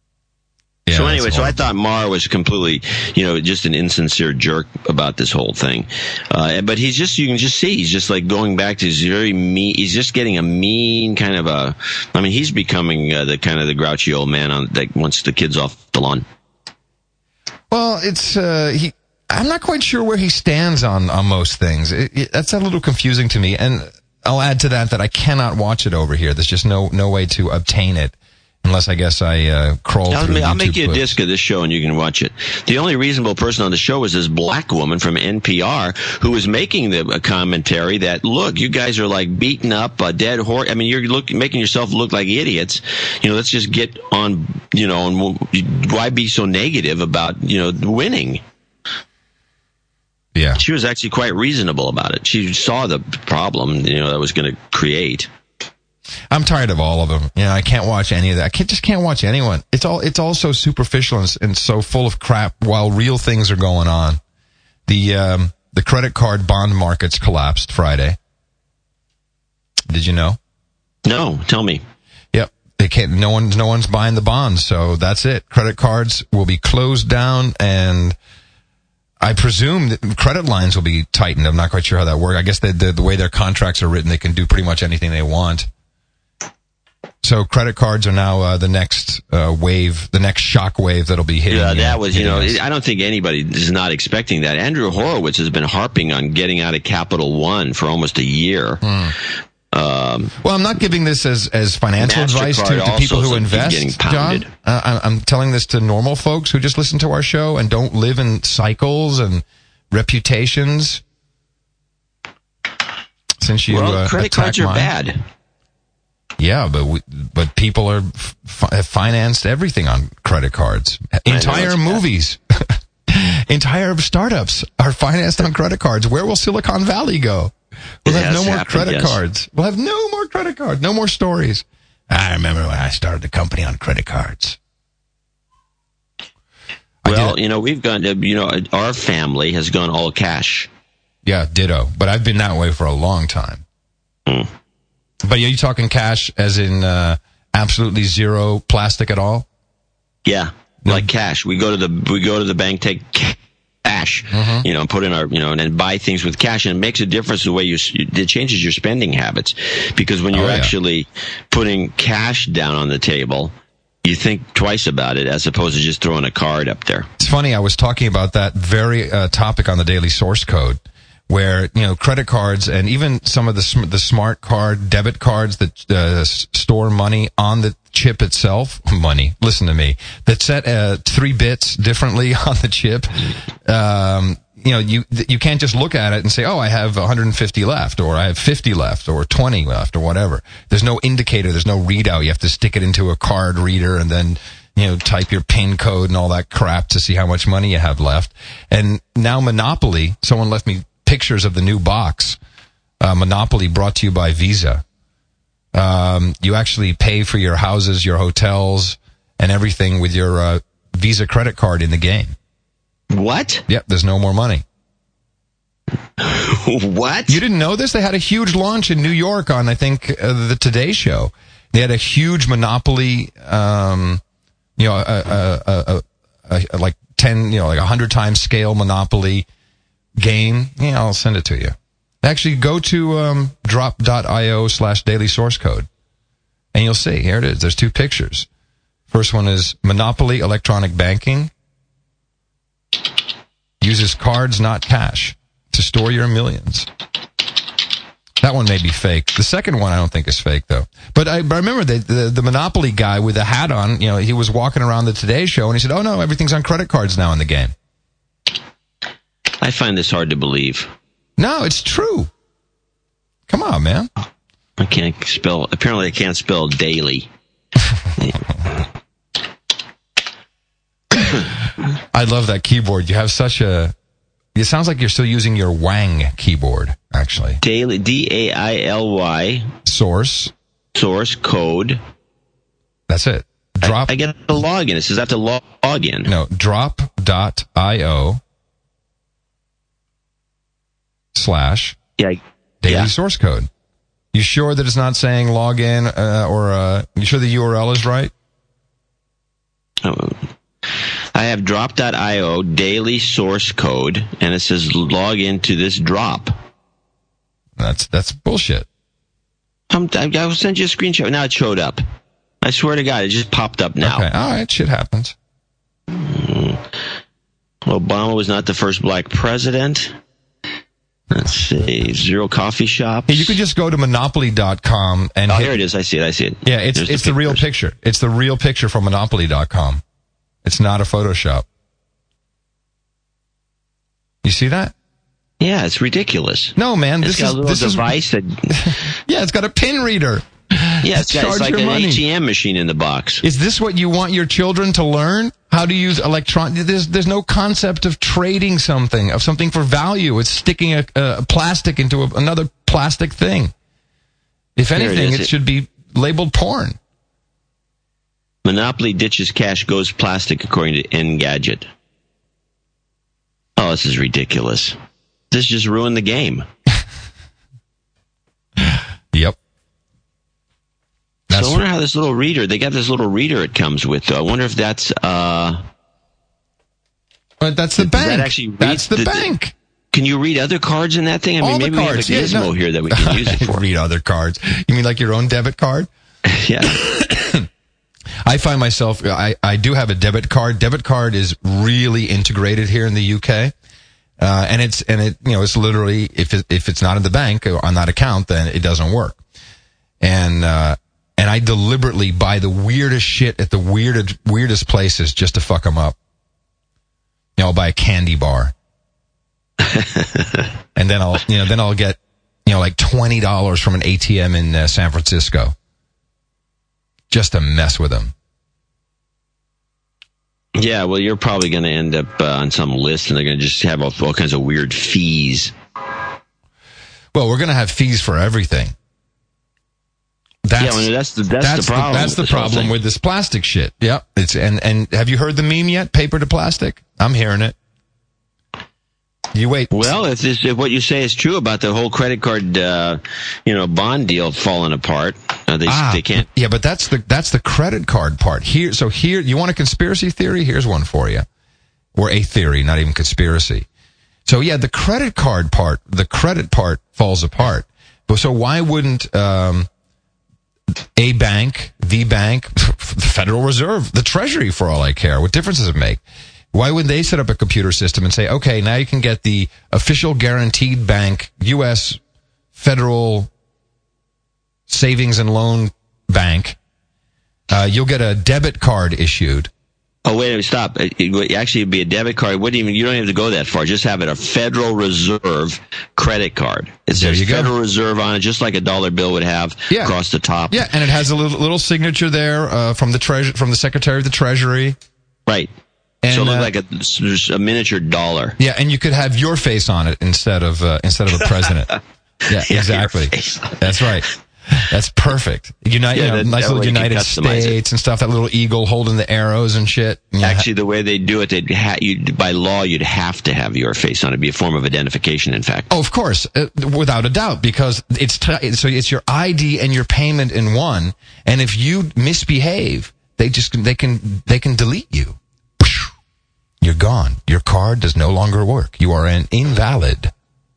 Yeah, so anyway, so I thought Maher was completely, you know, just an insincere jerk about this whole thing. Uh, but he's just, you can just see, he's just like going back to his very mean, he's just getting a mean kind of a, I mean, he's becoming uh, the kind of the grouchy old man on, that wants the kids off the lawn. Well, it's, uh, he, I'm not quite sure where he stands on, on most things. It, it, that's a little confusing to me. And I'll add to that that I cannot watch it over here. There's just no, no way to obtain it. Unless I guess I uh, crawl I'll, through I'll YouTube make you a clips. disc of this show and you can watch it. The only reasonable person on the show was this black woman from N P R who was making the a commentary that, look, you guys are like beating up a dead horse. I mean, you're look, making yourself look like idiots. You know, let's just get on, you know, and why be so negative about, you know, winning? Yeah. She was actually quite reasonable about it. She saw the problem, you know, that was going to create. I'm tired of all of them. You know, I can't watch any of that. I can't, just can't watch anyone. It's all, it's all so superficial and, and so full of crap while real things are going on. The, um, the credit card bond markets collapsed Friday. Did you know? No, tell me. Yep. They can't, no one's, no one's buying the bonds. So that's it. Credit cards will be closed down, and I presume that credit lines will be tightened. I'm not quite sure how that works. I guess the, the, the way their contracts are written, they can do pretty much anything they want. So credit cards are now uh, the next uh, wave, the next shock wave that'll be hitting. Yeah, that uh, was, you know, us. I don't think anybody is not expecting that. Andrew Horowitz has been harping on getting out of Capital One for almost a year. Hmm. Um, well, I'm not giving this as, as financial advice to, to people who invest, John. Uh, I'm telling this to normal folks who just listen to our show and don't live in cycles and reputations. Since you well, uh, credit cards are mine. bad. Yeah, but we, but people are f- have financed everything on credit cards. Entire movies, entire startups are financed on credit cards. Where will Silicon Valley go? We'll It have no has more happened, credit yes. cards. We'll have no more credit cards. No more stories. I remember when I started the company on credit cards. I Well, did. you know, we've gone to, you know, our family has gone all cash. Yeah, ditto. But I've been that way for a long time. Mm. But are you talking cash as in uh, absolutely zero plastic at all? Yeah, like cash. We go to the we go to the bank, take cash, Mm-hmm. you know, and put in our, you know, and then buy things with cash, and it makes a difference the way you. It changes your spending habits, because when you're Oh, yeah. actually putting cash down on the table, you think twice about it as opposed to just throwing a card up there. It's funny, I was talking about that very uh, topic on the Daily Source Code, where, you know, credit cards and even some of the sm- the smart card, debit cards that uh, s- store money on the chip itself, money, listen to me, that set uh, three bits differently on the chip. Um, you know, you you can't just look at it and say, oh, I have one hundred fifty left, or I have fifty left, or twenty left, or whatever. There's no indicator, there's no readout. You have to stick it into a card reader and then, you know, type your PIN code and all that crap to see how much money you have left. And now Monopoly, someone left me pictures of the new box. Uh, Monopoly, brought to you by Visa. Um, you actually pay for your houses, your hotels, and everything with your uh, Visa credit card in the game. What? Yep, there's no more money. What? You didn't know this? They had a huge launch in New York on, I think, uh, the Today Show. They had a huge Monopoly, um, you know, a, a, a, a, a, like ten, you know, like a hundred times scale Monopoly game. Yeah, I'll send it to you. Actually, go to um, drop.io slash daily source code, and you'll see. Here it is. There's two pictures. First one is Monopoly Electronic Banking. Uses cards, not cash, to store your millions. That one may be fake. The second one I don't think is fake, though. But I, but I remember the, the, the Monopoly guy with the hat on, you know, he was walking around the Today Show, and he said, oh, no, everything's on credit cards now in the game. I find this hard to believe. No, it's true. Come on, man. I can't spell. Apparently, I can't spell daily. I love that keyboard. You have such a... It sounds like you're still using your Wang keyboard, actually. Daily, D A I L Y, Source. source code. That's it. Drop... I, I get a login. It says I have to log in. No, drop.io slash Yeah. I- daily yeah. source code. You sure that it's not saying login uh, or uh, you sure the U R L is right? Oh, I have drop.io daily source code, and it says log into this drop. That's that's bullshit. I'm, I, I will send you a screenshot. Now it showed up. I swear to God, it just popped up now. Okay, all right, shit happens. Obama was not the first black president. Let's see. Zero coffee shops. Hey, you could just go to monopoly dot com and Oh, hit, here it is. I see it. I see it. yeah, it's There's it's the, real pictures. picture. It's the real picture from monopoly dot com. It's not a Photoshop. You see that? Yeah, it's ridiculous. No, man. It's This got is a little this device that. is yeah. It's got a pin reader. Yeah, it's, got, Charge it's like your an money. A T M machine in the box. Is this what you want your children to learn? How to use electron? There's there's no concept of trading something, of something for value. It's sticking a, a plastic into a, another plastic thing. If Here it anything, is. it should be labeled porn. Monopoly ditches cash, goes plastic, according to Engadget. Oh, this is ridiculous. This just ruined the game. Yep. So That's I wonder how this little reader, they got this little reader it comes with, though. I wonder if that's, uh, but that's the Does bank. that actually read That's the the- bank. can you read other cards in that thing? I mean, All the maybe we have a cards. Yeah, gizmo no. here that we can use it for. Read other cards. You mean like your own debit card? Yeah. I find myself, I, I do have a debit card. Debit card is really integrated here in the U K. Uh, and it's, and it, you know, it's literally, if it, if it's not in the bank or on that account, then it doesn't work. And, uh, and I deliberately buy the weirdest shit at the weirdest, weirdest places just to fuck them up. You know, I'll buy a candy bar. And then I'll, you know, then I'll get, you know, like twenty dollars from an A T M in uh, San Francisco. Just to mess with them. Yeah, well, you're probably going to end up uh, on some list, and they're going to just have all, all kinds of weird fees. well, we're going to have fees for everything. That's, yeah, well, that's the that's, that's the problem. The, that's the with this whole problem thing. with this plastic shit. Yep. It's and and have you heard the meme yet? Paper to plastic. I'm hearing it. You wait. Well, if, this, if what you say is true about the whole credit card, uh, you know, bond deal falling apart, uh, they ah, they can't. Yeah, but that's the that's the credit card part. Here, so here, you want a conspiracy theory? Here's one for you, or a theory, not even conspiracy. So yeah, the credit card part, the credit part falls apart. But so why wouldn't um, a bank, the bank, the Federal Reserve, the Treasury, for all I care, what difference does it make? Why would they set up a computer system and say, okay, now you can get the official guaranteed bank, U S Federal Savings and Loan Bank. Uh, you'll get a debit card issued. Oh, wait a minute, stop. It, it would actually be a debit card. What do you mean? You don't have to go that far. Just have it a Federal Reserve credit card. It says Federal Reserve on it, just like a dollar bill would have yeah. across the top. Yeah, and it has a little, little signature there uh, from the treasure, from the Secretary of the Treasury. Right. And, so it looked uh, like a, a miniature dollar. Yeah, and you could have your face on it instead of uh, instead of a president. Yeah, Yeah, exactly. That's right. That's perfect. United, Yeah, you know, that- nice that little way you can United customize it. States and stuff. That little eagle holding the arrows and shit. Yeah. Actually, the way they do it, they'd ha- you'd, by law, you'd have to have your face on it. It'd be a form of identification, in fact. Oh, of course, uh, without a doubt, because it's t- so it's your I D and your payment in one. And if you misbehave, they just they can they can delete you. You're gone. Your card does no longer work. You are an invalid.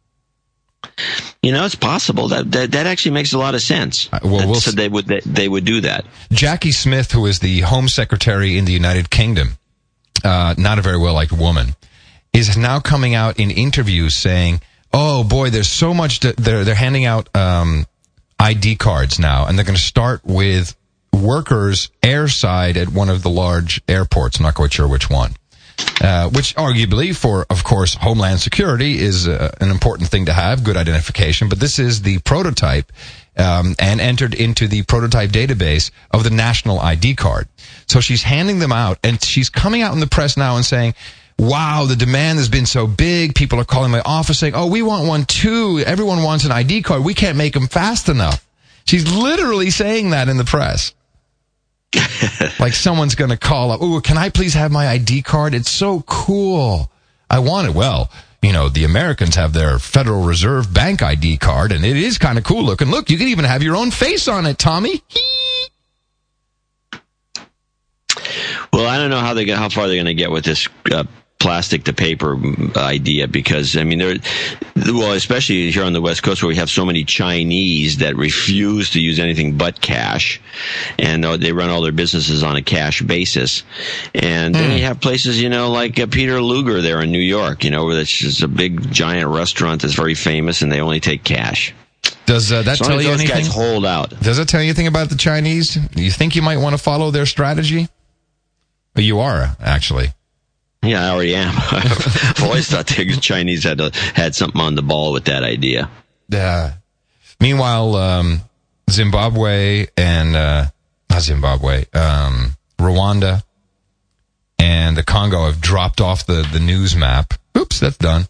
You know, it's possible. That that, that actually makes a lot of sense. Uh, well, That- we'll so s- they would they, they would do that. Jackie Smith, who is the Home Secretary in the United Kingdom, uh, not a very well liked woman, is now coming out in interviews saying, "Oh boy, there's so much. To, they're they're handing out um, I D cards now, and they're going to start with workers airside at one of the large airports. I'm not quite sure which one." Uh, which arguably for, of course, Homeland Security is uh, an important thing to have, good identification. But this is the prototype um, and entered into the prototype database of the national I D card. So she's handing them out, and she's coming out in the press now and saying, wow, the demand has been so big. People are calling my office saying, oh, we want one too. Everyone wants an I D card. We can't make them fast enough. She's literally saying that in the press. Like someone's going to call up, ooh, can I please have my I D card? It's so cool. I want it. Well, you know, the Americans have their Federal Reserve Bank I D card, and it is kind of cool looking. Look, you can even have your own face on it, Tommy. Well, I don't know how they get, how far they're going to get with this uh, plastic to paper idea, because I mean, they're well, especially here on the West Coast where we have so many Chinese that refuse to use anything but cash, and uh, they run all their businesses on a cash basis. And then Mm. you have places, you know, like uh, Peter Luger there in New York, you know, where it's just a big giant restaurant that's very famous, and they only take cash. Does uh, that As long tell as you those anything? guys hold out. Does it tell you anything about the Chinese? You think you might want to follow their strategy? Well, you are, actually. Yeah, I already am. I've always thought the Chinese had a, had something on the ball with that idea. Uh, meanwhile, um, Zimbabwe and, uh, not Zimbabwe, um, Rwanda and the Congo have dropped off the, the news map. Oops, that's done.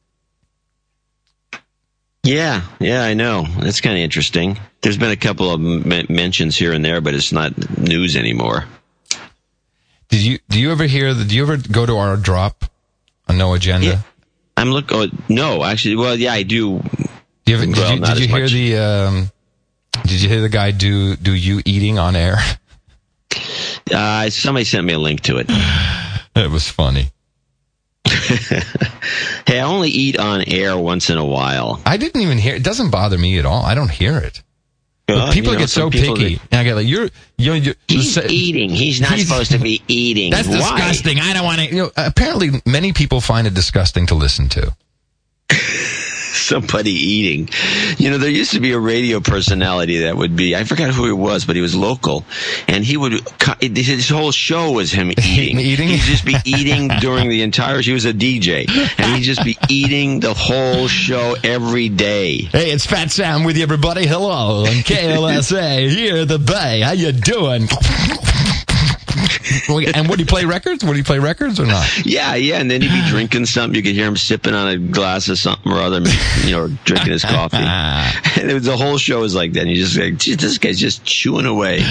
Yeah, yeah, I know. That's kind of interesting. There's been a couple of m- mentions here and there, but it's not news anymore. Did you, do you ever hear, the, do you ever go to our drop on No Agenda? Yeah. I'm look. Oh, no, actually, well, yeah, I do. Do you ever, Well, did you, not did you as hear much. the, um, did you hear the guy do, do you eating on air? Uh, somebody sent me a link to it. It was funny. Hey, I only eat on air once in a while. I didn't even hear, it doesn't bother me at all. I don't hear it. But Well, people you know, get so some people picky. that- And I get like, you're, you're, you're He's say- eating. He's not He's- supposed to be eating. That's Why? disgusting. I don't want to. You know, apparently, many people find it disgusting to listen to. Somebody eating. You know, there used to be a radio personality that would be, I forgot who it was, but he was local. And he would, his whole show was him eating. Eating? He'd just be eating during the entire, he was a D J. And he'd just be eating the whole show every day. Hey, it's Fat Sam with you, everybody. Hello, on K L S A here, the Bay. How you doing? And would he play records? Would he play records or not? Yeah, yeah, and then he'd be drinking something. You could hear him sipping on a glass of something or other, you know, or drinking his coffee. And it was, the whole show was like that. And you just like, geez, this guy's just chewing away.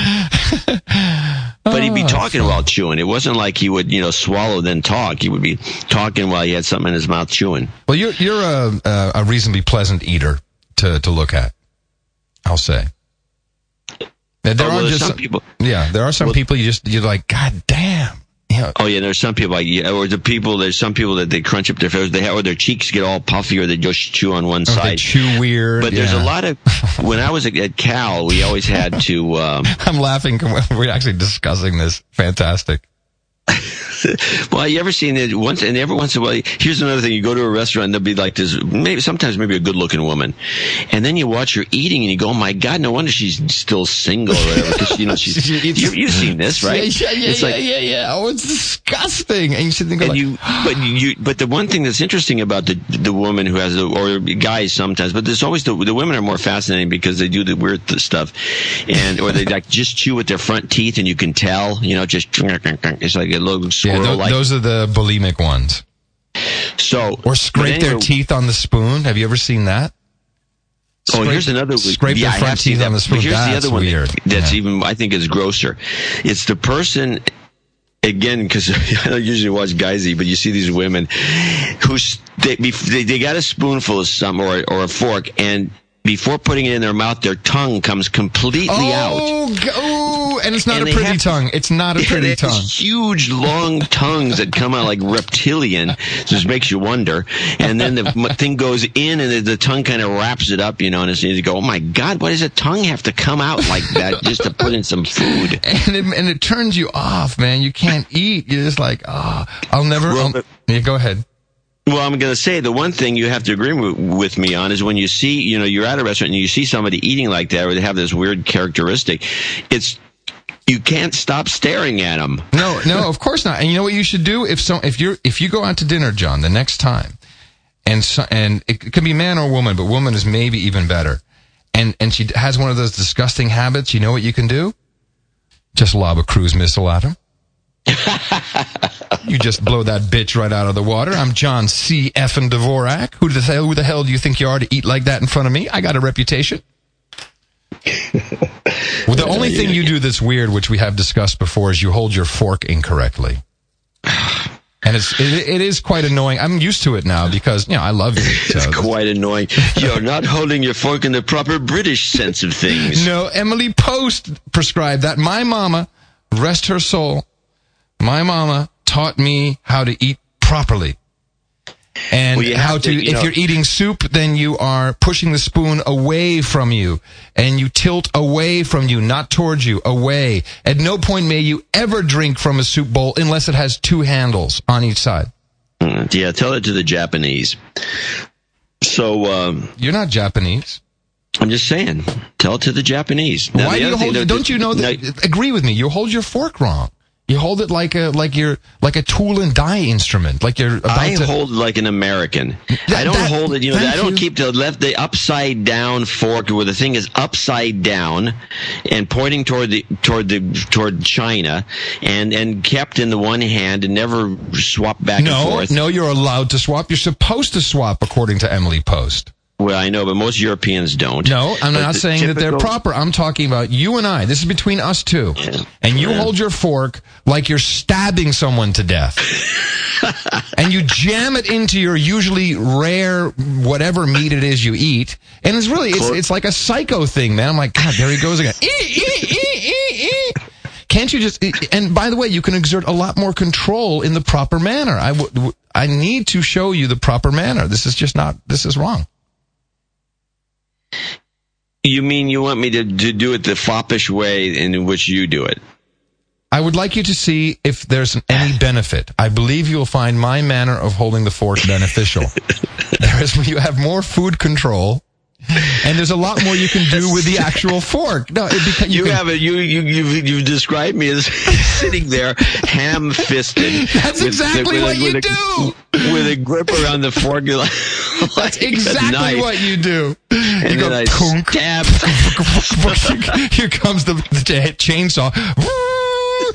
But he'd be talking while chewing. It wasn't like he would, you know, swallow then talk. He would be talking while he had something in his mouth chewing. Well, you're you're a a, a reasonably pleasant eater to to look at, I'll say. There oh, well, are just some people. Yeah, there are some well, people you just you're like, God damn. You know, oh yeah, there's some people like yeah, or the people. There's some people that they crunch up their face, they have, or their cheeks get all puffy, or they just chew on one or side. They chew weird. But yeah. there's a lot of. When I was at Cal, we always had to. Um, I'm laughing. We're actually discussing this. Fantastic. Well, you ever seen it once? And every once in a while, here's another thing: you go to a restaurant, and there'll be like this, maybe sometimes maybe a good-looking woman, and then you watch her eating, and you go, "Oh my God, no wonder she's still single or whatever." Because you know, she's you, you've seen this, right? Yeah, yeah, it's yeah, like, yeah, yeah. Oh, it's disgusting. And you should think, and like, you, but you, but the one thing that's interesting about the the woman who has, the, or guys sometimes, but there's always the the women are more fascinating because they do the weird stuff, and or they like just chew with their front teeth, and you can tell, you know, just it's like a little squirrel. Yeah, like. Those are the bulimic ones. So or scrape anyway, their teeth on the spoon. Have you ever seen that? Oh, here's another. Scrape yeah, their front teeth on the spoon. But here's that's the other one weird. that's yeah. even, I think, is grosser. It's the person, again, because I don't usually watch guys eat, but you see these women who they, they, they got a spoonful of something or, or a fork, and before putting it in their mouth, their tongue comes completely oh, out. Oh, and it's not and a pretty have, tongue. It's not a pretty they tongue. Have huge, long tongues that come out like reptilian, just makes you wonder. And then the thing goes in, and the, the tongue kind of wraps it up, you know, and you go, oh my God, why does a tongue have to come out like that just to put in some food? And it, and it turns you off, man. You can't eat. You're just like, oh, I'll never. Well, I'll, yeah, go ahead. Well, I'm going to say the one thing you have to agree with me on is when you see, you know, you're at a restaurant and you see somebody eating like that, or they have this weird characteristic, it's, you can't stop staring at them. No, no, of course not. And you know what you should do if so, if you're, if you go out to dinner, John, the next time, and so, and it could be man or woman, but woman is maybe even better, and and she has one of those disgusting habits. You know what you can do? Just lob a cruise missile at him. You just blow that bitch right out of the water. I'm John C. Effin Dvorak. Who the hell, who the hell do you think you are to eat like that in front of me? I got a reputation. Well, the only thing you do that's weird, which we have discussed before, is you hold your fork incorrectly. And it's, it, it is quite annoying. I'm used to it now because, you know, I love you. So. It's quite annoying. You're not holding your fork in the proper British sense of things. No, Emily Post prescribed that. My mama, rest her soul, my mama taught me how to eat properly. And well, how to, to you if know, you're eating soup, then you are pushing the spoon away from you. And you tilt away from you, not towards you, away. At no point may you ever drink from a soup bowl unless it has two handles on each side. Yeah, tell it to the Japanese. So, um... You're not Japanese. I'm just saying. Tell it to the Japanese. Now, Why do you hold, thing, don't you know that, now, agree with me, you hold your fork wrong. You hold it like a like you're like a tool and die instrument, like you're about I to... hold it like an American. That, I don't that, hold it, you know. I don't you. keep the left the upside down fork where the thing is upside down and pointing toward the toward the toward China, and and kept in the one hand and never swap back no, and forth. No, you're allowed to swap. You're supposed to swap, according to Emily Post. Well, I know, but most Europeans don't. No, I'm but not the saying typical... that they're proper. I'm talking about you and I. This is between us two. Yeah. And you yeah. hold your fork like you're stabbing someone to death. And you jam it into your usually rare whatever meat it is you eat. And it's really, it's, it's like a psycho thing, man. I'm like, God, there he goes again. Can't you just, and by the way, you can exert a lot more control in the proper manner. I, w- I need to show you the proper manner. This is just not, this is wrong. You mean you want me to, to do it the foppish way in which you do it? I would like you to see if there's any benefit. I believe you will find my manner of holding the fork beneficial. There is, you have more food control, and there's a lot more you can do with the actual fork. No, it beca- you, you can, have it. You you you've, you've described me as sitting there, ham-fisted. That's with, exactly with, what with you a, do. With a grip around the fork. Like That's exactly what you do. And you then go, I Kunk. stab. Here comes the, the chainsaw.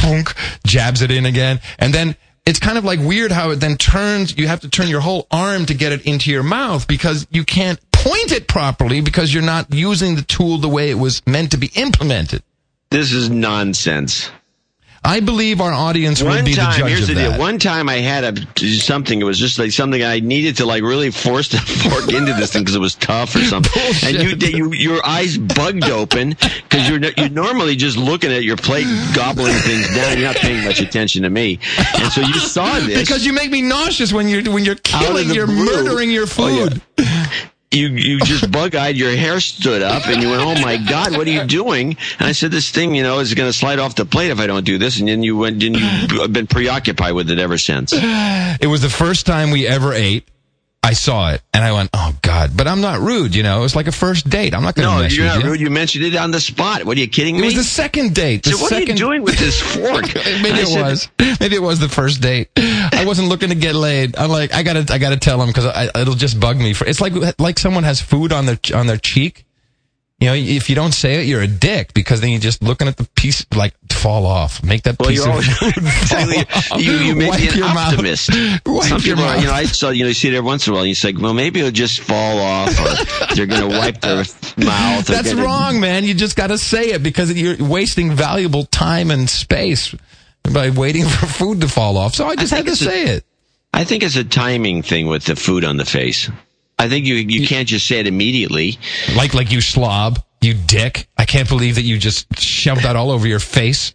boonk, jabs it in again. And then it's kind of like weird how it then turns, you have to turn your whole arm to get it into your mouth because you can't point it properly because you're not using the tool the way it was meant to be implemented. This is nonsense. I believe our audience One would be time, the judge here's of the that. deal. One time I had a something. It was just like something I needed to like really force the fork into this thing because it was tough or something. Bullshit. And you, you, your eyes bugged open because you're you're normally just looking at your plate, gobbling things down. You're not paying much attention to me, and so you saw this Because you make me nauseous when you're when you're killing, the you're blue. murdering your food. Oh, yeah. You you just bug-eyed, your hair stood up, and you went, oh, my God, what are you doing? And I said, this thing, you know, is going to slide off the plate if I don't do this. And then you went, then you've been preoccupied with it ever since. It was the first time we ever ate. I saw it, and I went, oh, God. But I'm not rude, you know. It was like a first date. I'm not going to No, mess you're with not you. rude. You mentioned it on the spot. What, are you kidding It me? was the second date. The so what second... are you doing with this fork? Maybe I it said, was. Maybe it was the first date. I wasn't looking to get laid. I'm like, I gotta, I gotta tell him because it'll just bug me. For it's like, like someone has food on their on their cheek. You know, if you don't say it, you're a dick because then you're just looking at the piece like fall off. Make that Well, piece you're of always, food fall exactly. off. You, you may Wipe be an your mouth. optimist. Wipe Some your people, are, mouth. you know, I saw, you know, you see it every once in a while. And you say, well, maybe it'll just fall off, or they're going to wipe their mouth. or That's gonna- wrong, man. You just got to say it because you're wasting valuable time and space by waiting for food to fall off. So I just I had to think it's a- say it. I think it's a timing thing with the food on the face. I think you you can't just say it immediately. Like, like you slob, you dick. I can't believe that you just shoved that all over your face.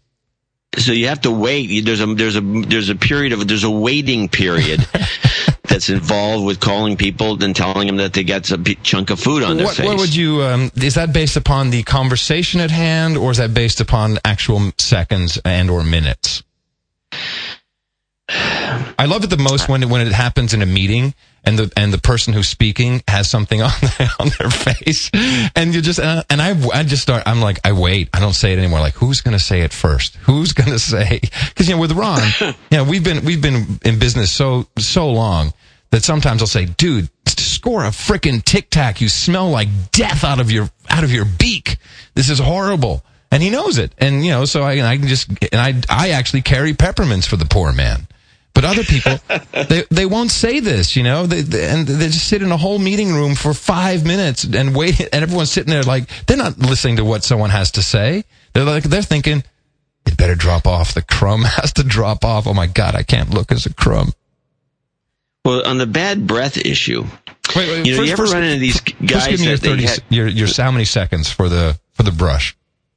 So you have to wait. There's a there's a there's a period of there's a waiting period that's involved with calling people and telling them that they got a big chunk of food on their What, face. what would you, um, is that based upon the conversation at hand, or is that based upon actual seconds and or minutes? I love it the most when it, when it happens in a meeting and the and the person who's speaking has something on their, on their face, and you just uh, and I I just start I'm like I wait I don't say it anymore. Like, who's gonna say it first? Who's gonna say? Because you know with Ron, you know we've been we've been in business so so long that sometimes I'll say, dude, score a frickin' Tic Tac. You smell like death out of your out of your beak. This is horrible. And he knows it. And, you know, so I, I can just, and I, I actually carry peppermints for the poor man. But other people, they, they won't say this, you know, they, they, and they just sit in a whole meeting room for five minutes and wait, and everyone's sitting there like, they're not listening to what someone has to say. They're like, they're thinking, it better drop off. The crumb has to drop off. Oh my God, I can't look as a crumb. Well, on the bad breath issue, Wait, wait, you know, first, you ever first, run into these Just guys give me your that they thirty, had, your, your, how many seconds for the, for the brush?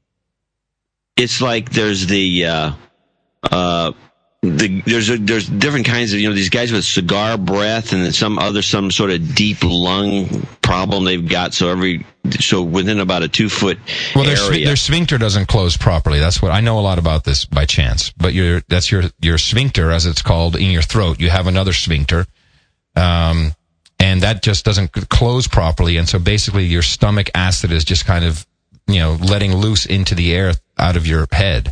it's like there's the, uh, uh, the, there's a, there's different kinds of, you know, these guys with cigar breath and then some other, some sort of deep lung problem they've got. So every, so within about a two foot Well, their, area. their sphincter doesn't close properly. That's what I know a lot about this by chance. But your that's your your sphincter, as it's called, in your throat. You have another sphincter, um, and that just doesn't c- close properly. And so basically, your stomach acid is just kind of, you know, letting loose into the air out of your head.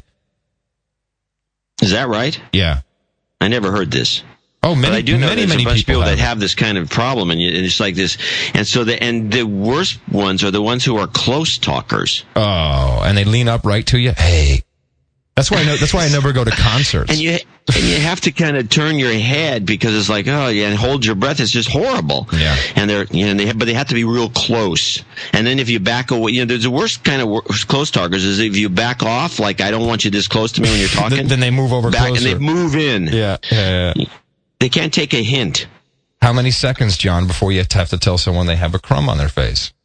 Is that right? Yeah. I never heard this. Oh, many But I do know many there's many a bunch of people people that have. have this kind of problem, and you- and it's like this. And so the and the worst ones are the ones who are close talkers. Oh, and they lean up right to you. Hey, that's why I know. That's why I never go to concerts. And you and you have to kind of turn your head because it's like, oh yeah, and hold your breath. It's just horrible. Yeah. And they're you know they have, but they have to be real close. And then if you back away, you know, there's the worst kind of wor- close talkers is if you back off, like I don't want you this close to me when you're talking. then, then they move over back closer. and they move in. yeah, yeah, yeah. They can't take a hint. How many seconds, John, before you have to tell someone they have a crumb on their face?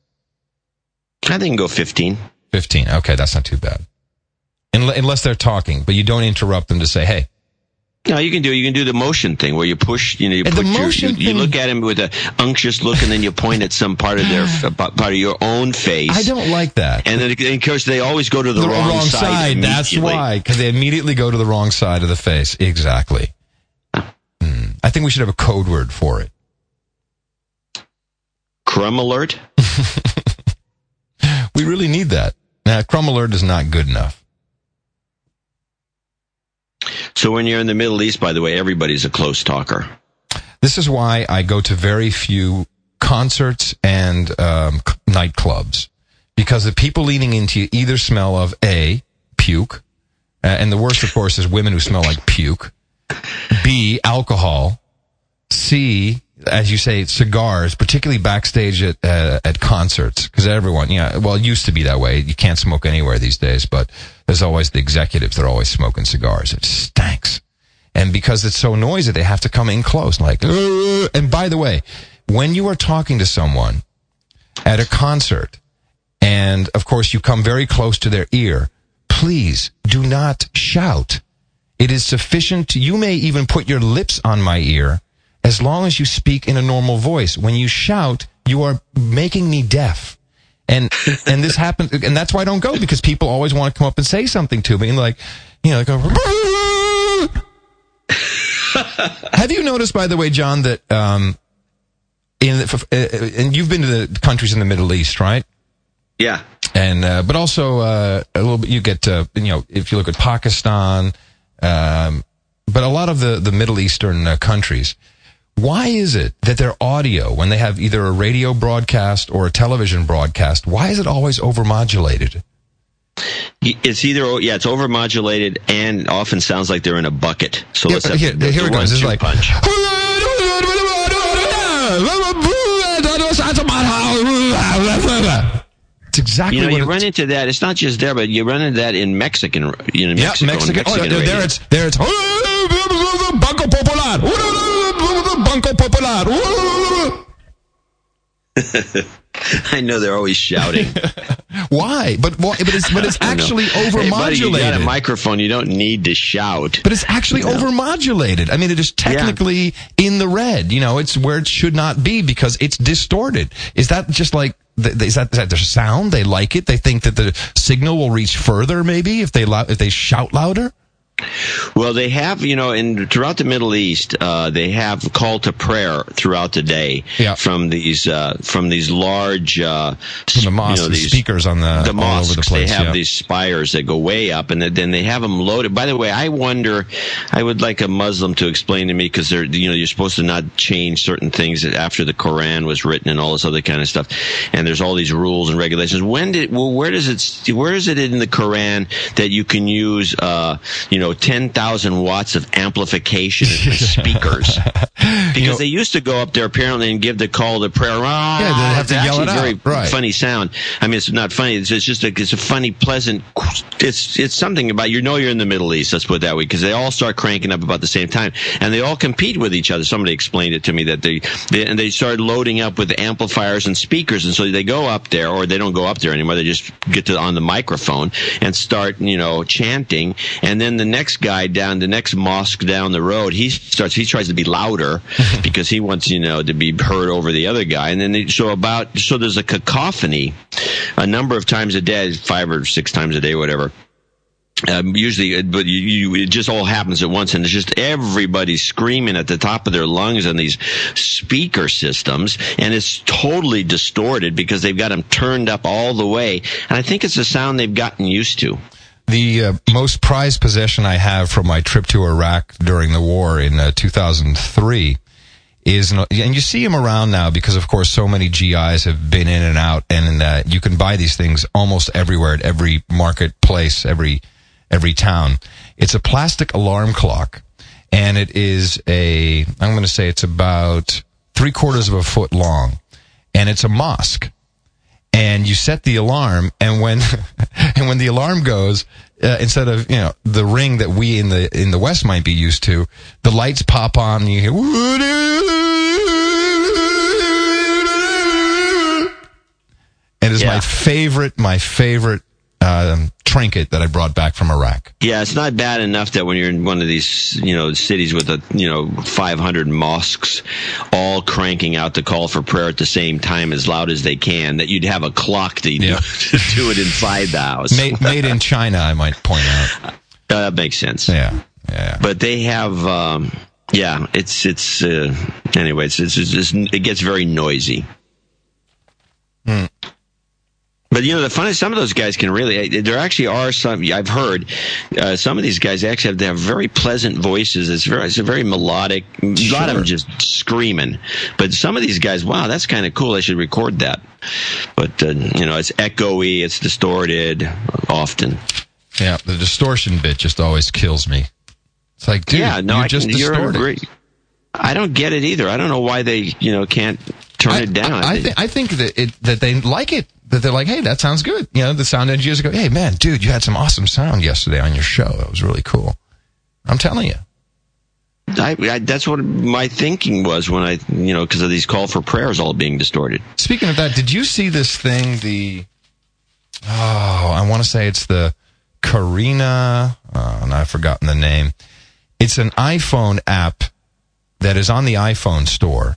I think you can go fifteen. Fifteen. Okay, that's not too bad. Unle- Unless they're talking, but you don't interrupt them to say, "Hey." No, you can do you can do the motion thing where you push, you know, you And put the your, motion you, you thing- look at him with an unctuous look, and then you point at some part of their part of your own face. I don't like that. And then, of course, they always go to the, the wrong, wrong side. That's immediately. why, because they immediately go to the wrong side of the face. Exactly. Hmm. I think we should have a code word for it. Crumb alert. We really need that. Now, crumb alert is not good enough. So when you're in the Middle East, by the way, everybody's a close talker. This is why I go to very few concerts and um, c- nightclubs, because the people leaning into you either smell of A, puke, Uh, and the worst, of course, is women who smell like puke. B, alcohol. C, as you say, cigars, particularly backstage at uh, at concerts, because everyone, yeah, well, it used to be that way. You can't smoke anywhere these days, but there's always the executives that are always smoking cigars. It stinks. And because it's so noisy, they have to come in close, like, Ugh! And by the way, when you are talking to someone at a concert, and of course you come very close to their ear, please do not shout. It is sufficient. To, you may even put your lips on my ear as long as you speak in a normal voice. When you shout, you are making me deaf. And and this happens, and that's why I don't go, because people always want to come up and say something to me, and like, you know, like, go, have you noticed, by the way, John, that um, in the, uh, and you've been to the countries in the Middle East, right? Yeah. And uh, but also uh, a little bit, you get uh, you know, if you look at Pakistan, um, but a lot of the the Middle Eastern uh, countries. Why is it that their audio, when they have either a radio broadcast or a television broadcast, why is it always overmodulated? It's either, yeah, it's overmodulated and often sounds like they're in a bucket. So yeah, let's have here, the, here the it goes. It's like, punch. It's exactly you know, what you it's, run into that. It's not just there, but you run into that in Mexican, you know, yeah, Mexico, Mexican. Mexican Oh, there it's, there it's, Banco Popular. Banco Popular. I know they're always shouting. Why? But why, but it's but it's actually overmodulated. Hey, buddy, you got a microphone. You don't need to shout. But it's actually you know? overmodulated. I mean, it is technically yeah. in the red. You know, it's where it should not be because it's distorted. Is that just like is that is that their sound? They like it. They think that the signal will reach further. Maybe if they if they shout louder. Well, they have, you know, in throughout the Middle East, uh, they have a call to prayer throughout the day yeah. from these uh, from these large uh, from the mosques, you know, these, speakers on the, the all mosques. over the place. They have yeah. these spires that go way up, and then they have them loaded. By the way, I wonder, I would like a Muslim to explain to me, because they're, you know, you're supposed to not change certain things after the Quran was written and all this other kind of stuff. And there's all these rules and regulations. When did, well, where does it, where is it in the Quran that you can use, uh, you know, ten thousand watts of amplification in speakers? Because you know, they used to go up there apparently and give the call to prayer. Oh, yeah, they have to yell it out. Very right. funny sound. I mean, it's not funny. It's, it's just a, it's a funny, pleasant. It's it's something about, you know, you're in the Middle East. Let's put it that way, because they all start cranking up about the same time, and they all compete with each other. Somebody explained it to me that they, they and they start loading up with amplifiers and speakers, and so they go up there, or they don't go up there anymore. They just get to on the microphone and start, you know, chanting, and then the next guy down, the next mosque down the road, he starts, he tries to be louder because he wants, you know, to be heard over the other guy. And then they, so about, so there's a cacophony a number of times a day, five or six times a day, whatever. Um, usually, but you, you, it just all happens at once, and it's just everybody screaming at the top of their lungs on these speaker systems, and it's totally distorted because they've got them turned up all the way. And I think it's a sound they've gotten used to. The uh, most prized possession I have from my trip to Iraq during the war in uh, two thousand three is, and you see them around now because, of course, so many G Is have been in and out, and uh, you can buy these things almost everywhere at every marketplace, every every town. It's a plastic alarm clock, and it is a, I'm going to say it's about three quarters of a foot long, and it's a mosque. And you set the alarm, and when and when the alarm goes, uh, instead of, you know, the ring that we in the in the West might be used to, the lights pop on, and you hear, and it's yeah. my favorite my favorite um, trinket that I brought back from Iraq. Yeah, it's not bad enough that when you're in one of these, you know, cities with a, you know, five hundred mosques all cranking out the call for prayer at the same time as loud as they can, that you'd have a clock to, yeah. do, to do it inside the house. Made, made in China, I might point out. Uh, that makes sense. Yeah, yeah. But they have, um, yeah, it's, it's, uh, anyway, it's, it's, it's, it's, it gets very noisy. Hmm. But, you know, the funny, some of those guys can really, there actually are some, I've heard, uh, some of these guys actually have, they have very pleasant voices. It's very, it's a very melodic, a sure. lot of them just screaming. But some of these guys, wow, that's kind of cool. I should record that. But, uh, you know, it's echoey, it's distorted often. Yeah, the distortion bit just always kills me. It's like, dude, yeah, no, you I just can, you're distorted. agree. I don't get it either. I don't know why they, you know, can't turn I, it down. I, I, th- I think that it that they like it. That they're like, hey, that sounds good. You know, the sound engineers go, hey, man, dude, you had some awesome sound yesterday on your show. That was really cool. I'm telling you. I, I, that's what my thinking was when I, you know, because of these call for prayers all being distorted. Speaking of that, did you see this thing? The oh, I want to say it's the Karina. Oh, and I've forgotten the name. It's an iPhone app that is on the iPhone store,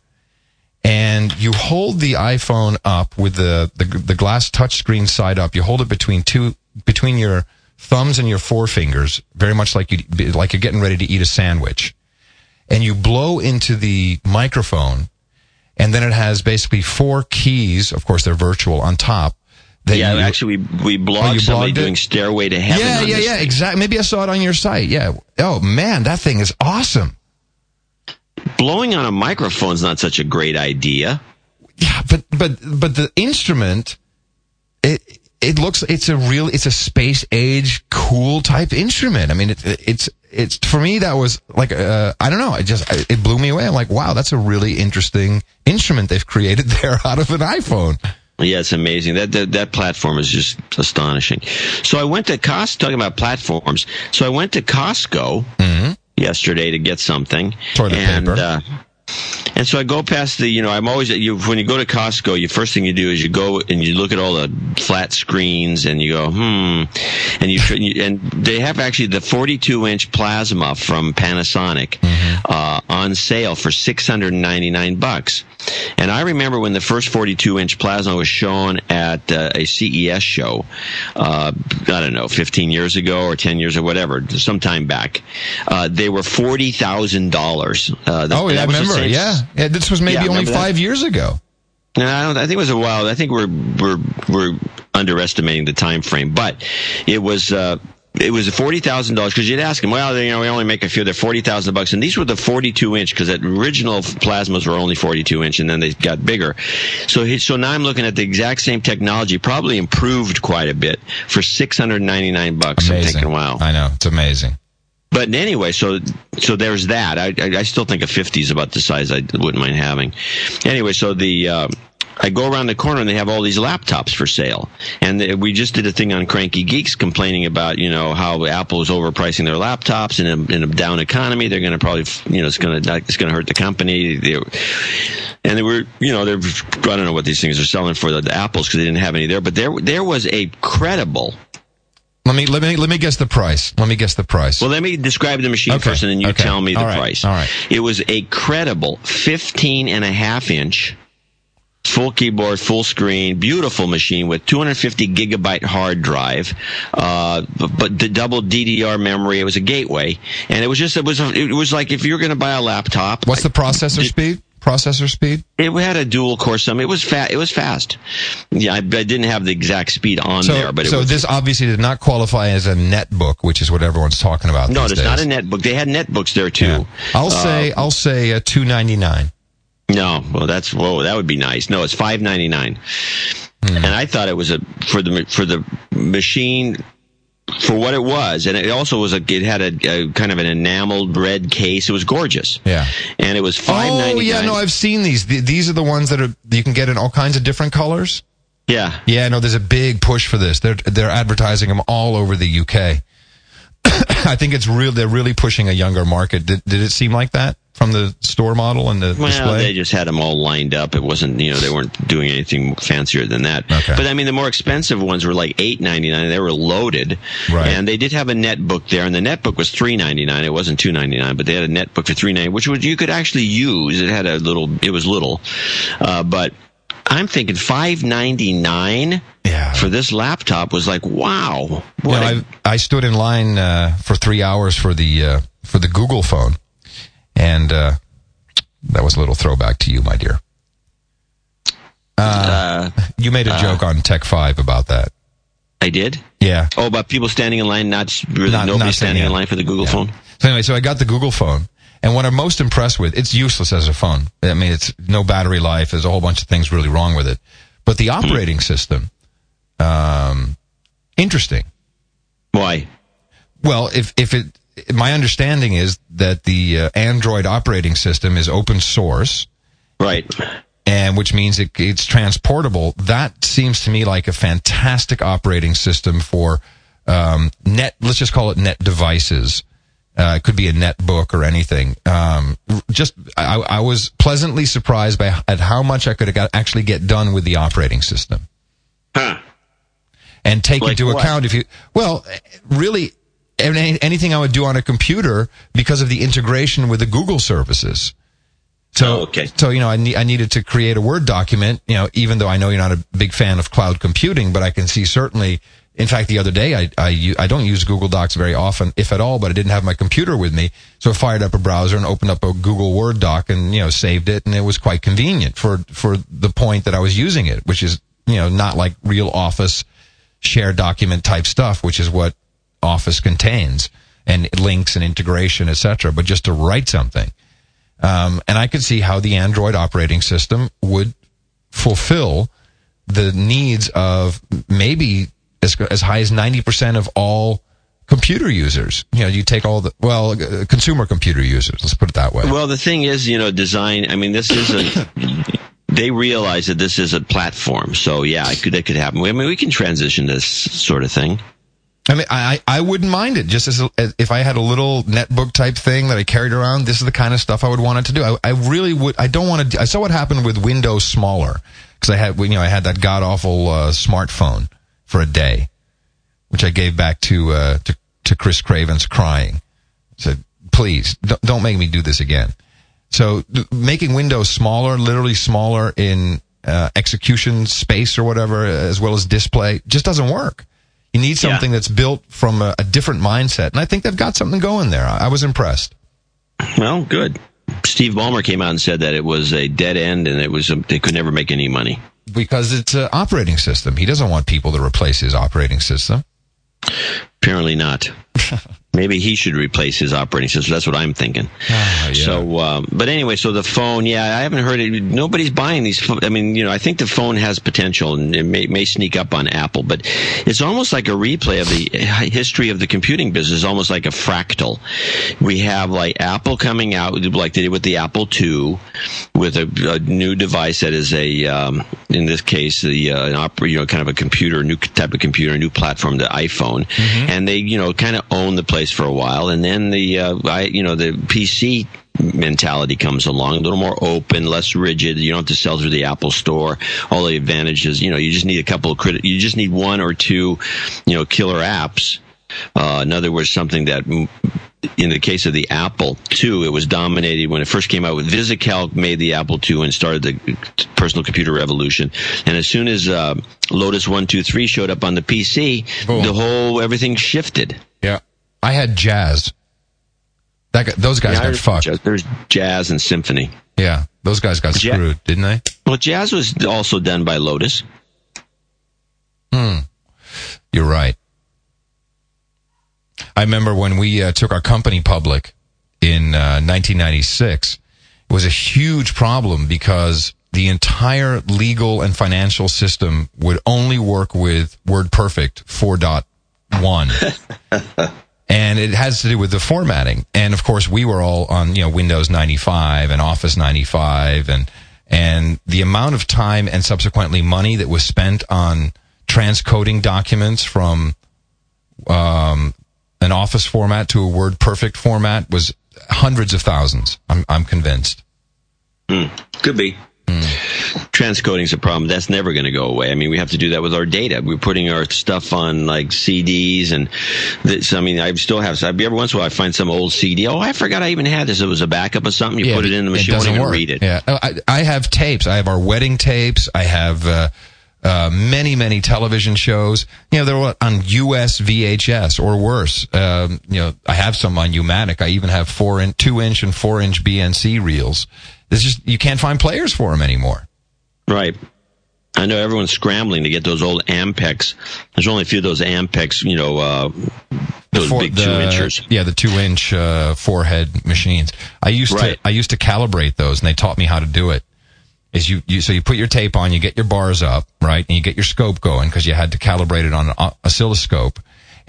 and you hold the iPhone up with the the, the glass touchscreen side up. You hold it between two between your thumbs and your forefingers, very much like you like you're getting ready to eat a sandwich, and you blow into the microphone, and then it has basically four keys. Of course, they're virtual on top. That Yeah, you, actually, we, we blogged Oh, you somebody blogged it? doing Stairway to Heaven. Yeah, on yeah, this yeah, thing. exactly. Maybe I saw it on your site. Yeah. Oh man, that thing is awesome. Blowing on a microphone's not such a great idea. Yeah, but but but the instrument, it it looks it's a real it's a space age cool type instrument. I mean, it, it's it's for me that was like uh, I don't know. It just it blew me away. I'm like, wow, that's a really interesting instrument they've created there out of an iPhone. Yeah, it's amazing. That, that that platform is just astonishing. So I went to Costco, talking about platforms. So I went to Costco Mm-hmm. yesterday to get something. Toilet and, paper. Uh, and so I go past the, you know, I'm always, you, when you go to Costco, you first thing you do is you go and you look at all the flat screens and you go, hmm. And you, and they have actually the forty-two inch plasma from Panasonic, mm-hmm. uh, on sale for six hundred ninety-nine bucks. And I remember when the first forty-two inch plasma was shown at uh, a C E S show, uh, I don't know, fifteen years ago or ten years or whatever, some time back. Uh, they were forty thousand dollars. Uh, Oh, yeah, I remember. Yeah. yeah. This was maybe Yeah, only remember that? five years ago. No, I don't. I think it was a while. I think we're we're we're underestimating the time frame, but it was. Uh, It was forty thousand dollars because you'd ask them, well, you know, we only make a few. They're forty thousand bucks, and these were the forty-two inch because the original plasmas were only forty-two inch, and then they got bigger. So, he, so now I'm looking at the exact same technology, probably improved quite a bit for six hundred ninety-nine bucks. I'm Amazing. thinking, wow. I know, it's amazing. But anyway, so so there's that. I I, I still think a fifty is about the size I wouldn't mind having. Anyway, so the. Uh, I go around the corner and they have all these laptops for sale. And they, we just did a thing on Cranky Geeks complaining about, you know, how Apple is overpricing their laptops in a, in a down economy. They're going to probably, you know, it's going to, it's going to hurt the company. They, and they were, you know, they're, I don't know what these things are selling for the, the Apples because they didn't have any there. But there, there was a credible. Let me, let me, let me guess the price. Let me guess the price. Well, let me describe the machine Okay, first and then you okay. tell me the All right, price. all right. It was a credible fifteen and a half inch. Full keyboard, full screen, beautiful machine with two hundred fifty gigabyte hard drive, uh, but the double D D R memory. It was a gateway, and it was just it was a, it was like if you were going to buy a laptop. What's the processor Did- speed? Processor speed? It had a dual core. Some it was fast. It was fast. Yeah, I, I didn't have the exact speed on So, there, but it so was. this obviously did not qualify as a netbook, which is what everyone's talking about. no, these it's days. not a netbook. They had netbooks there too. Yeah. I'll Uh, say, I'll say uh, two ninety nine. No, well, that's whoa, that would be nice. No, it's five ninety nine, Hmm. and I thought it was a for the for the machine for what it was, and it also was a it had a, a kind of an enameled red case. It was gorgeous. Yeah. and it was five ninety nine. Oh yeah, no, I've seen these. Th- These are the ones that are you can get in all kinds of different colors. yeah. Yeah, no, there's a big push for this. They're they're advertising them all over the U K. I think it's real. They're really pushing a younger market. Did did it seem like that from the store model and the Well, display? they just had them all lined up. It wasn't, you know, they weren't doing anything fancier than that. Okay. But I mean, the more expensive ones were like eight ninety nine. They were loaded, Right. and they did have a netbook there, and the netbook was three ninety nine. It wasn't two ninety nine, but they had a netbook for three ninety, which was you could actually use. It had a little. It was little, uh, but I'm thinking five ninety nine. Yeah. For this laptop was like, wow. You know, What a- I I stood in line uh, for three hours for the uh, for the Google phone, and uh, that was a little throwback to you, my dear. Uh, uh, you made a joke on Tech Five about that. I did. Yeah. Oh, about people standing in line, not really Not- nobody not standing yeah. in line for the Google Yeah. phone. So anyway, so I got the Google phone, and what I'm most impressed with, it's useless as a phone. I mean, it's no battery life. There's a whole bunch of things really wrong with it, but the operating system, um, interesting. Why? Well, if if it, my understanding is that the uh, Android operating system is open source, right, and which means it, it's transportable. That seems to me like a fantastic operating system for um, net. Let's just call it net devices. Uh, it could be a netbook or anything. Um, just, I, I was pleasantly surprised by at how much I could have got, actually get done with the operating system. Huh. And take Like into what? account if you, well, really, any, anything I would do on a computer because of the integration with the Google services. So, Oh, okay. so, you know, I, need, I needed to create a Word document, you know, even though I know you're not a big fan of cloud computing, but I can see certainly, in fact, the other day, I, I, u- I don't use Google Docs very often, if at all, but I didn't have my computer with me, so I fired up a browser and opened up a Google Word doc and, you know, saved it, and it was quite convenient for, for the point that I was using it, which is, you know, not like real Office shared document type stuff, which is what Office contains, and links and integration, et cetera, but just to write something. Um, and I could see how the Android operating system would fulfill the needs of maybe as, as high as ninety percent of all computer users. You know, you take all the, well, uh, consumer computer users, let's put it that way. Well, the thing is, you know, design, I mean, this is a, they realize that this is a platform. So, yeah, it could, it could happen. I mean, we can transition this sort of thing. I mean, I, I wouldn't mind it. Just as, a, as if I had a little netbook type thing that I carried around, this is the kind of stuff I would want it to do. I, I really would, I don't want to, I saw what happened with Windows Smaller. Because I had, you know, I had that god-awful uh, smartphone for a day, which I gave back to, uh, to, to Chris Cravens crying. I said, please, don't, don't make me do this again. So th- making Windows smaller, literally smaller in uh, execution space or whatever, as well as display, just doesn't work. You need something Yeah. that's built from a, a different mindset. And I think they've got something going there. I, I was impressed. Well, good. Steve Ballmer came out and said that it was a dead end and it was a, they could never make any money. Because it's an operating system. He doesn't want people to replace his operating system. Apparently not. Maybe he should replace his operating system. That's what I'm thinking. Oh, yeah. So, um, but anyway, so the phone, yeah, I haven't heard it. Nobody's buying these. pho- I mean, you know, I think the phone has potential and it may, may sneak up on Apple, but it's almost like a replay of the history of the computing business, almost like a fractal. We have like Apple coming out, like they did with the Apple two, with a, a new device that is a, um, in this case, the uh, an opera, you know, kind of a computer, new type of computer, new platform, the iPhone, and they, you know, kind of own the place for a while, and then the, uh, I, you know, the P C mentality comes along, a little more open, less rigid. You don't have to sell through the Apple Store. All the advantages, you know, you just need a couple of crit- you just need one or two, you know, killer apps. Uh, in other words, something that, in the case of the Apple two, it was dominated when it first came out with VisiCalc made the Apple two and started the personal computer revolution. And as soon as uh, Lotus one two three showed up on the P C, Boom. the whole everything shifted. Yeah. I had Jazz. That guy, those guys Yeah, got there's fucked. jazz- There's Jazz and Symphony. Yeah. Those guys got Ja- screwed, didn't they? Well, Jazz was also done by Lotus. Hmm. You're right. I remember when we uh, took our company public in uh, nineteen ninety-six, it was a huge problem because the entire legal and financial system would only work with WordPerfect four point one. And it has to do with the formatting. And of course, we were all on, you know, Windows ninety-five and Office ninety-five, and and the amount of time and subsequently money that was spent on transcoding documents from um, an Office format to a WordPerfect format was hundreds of thousands. I'm I'm convinced. Hmm. Could be. Transcoding is a problem. That's never going to go away. I mean, we have to do that with our data. We're putting our stuff on like C Ds and this. I mean, I still have. Every once in a while, I find some old C D. Oh, I forgot I even had this. It was a backup of something. You Yeah, put it in the machine, it doesn't won't even work. read it. Yeah, I, I have tapes. I have our wedding tapes. I have uh, uh, many, many television shows. You know, they're on U S V H S or worse. Um, you know, I have some on U-matic. I even have four in, two inch and four inch B N C reels. It's just you can't find players for them anymore. Right. I know everyone's scrambling to get those old Ampex. There's only a few of those Ampex, you know, uh, those Four- big the- two-inchers. Yeah, the two-inch uh, four-head machines. I used Right. to I used to calibrate those, and they taught me how to do it. Is you, you so you put your tape on, you get your bars up, right, and you get your scope going because you had to calibrate it on an o- oscilloscope,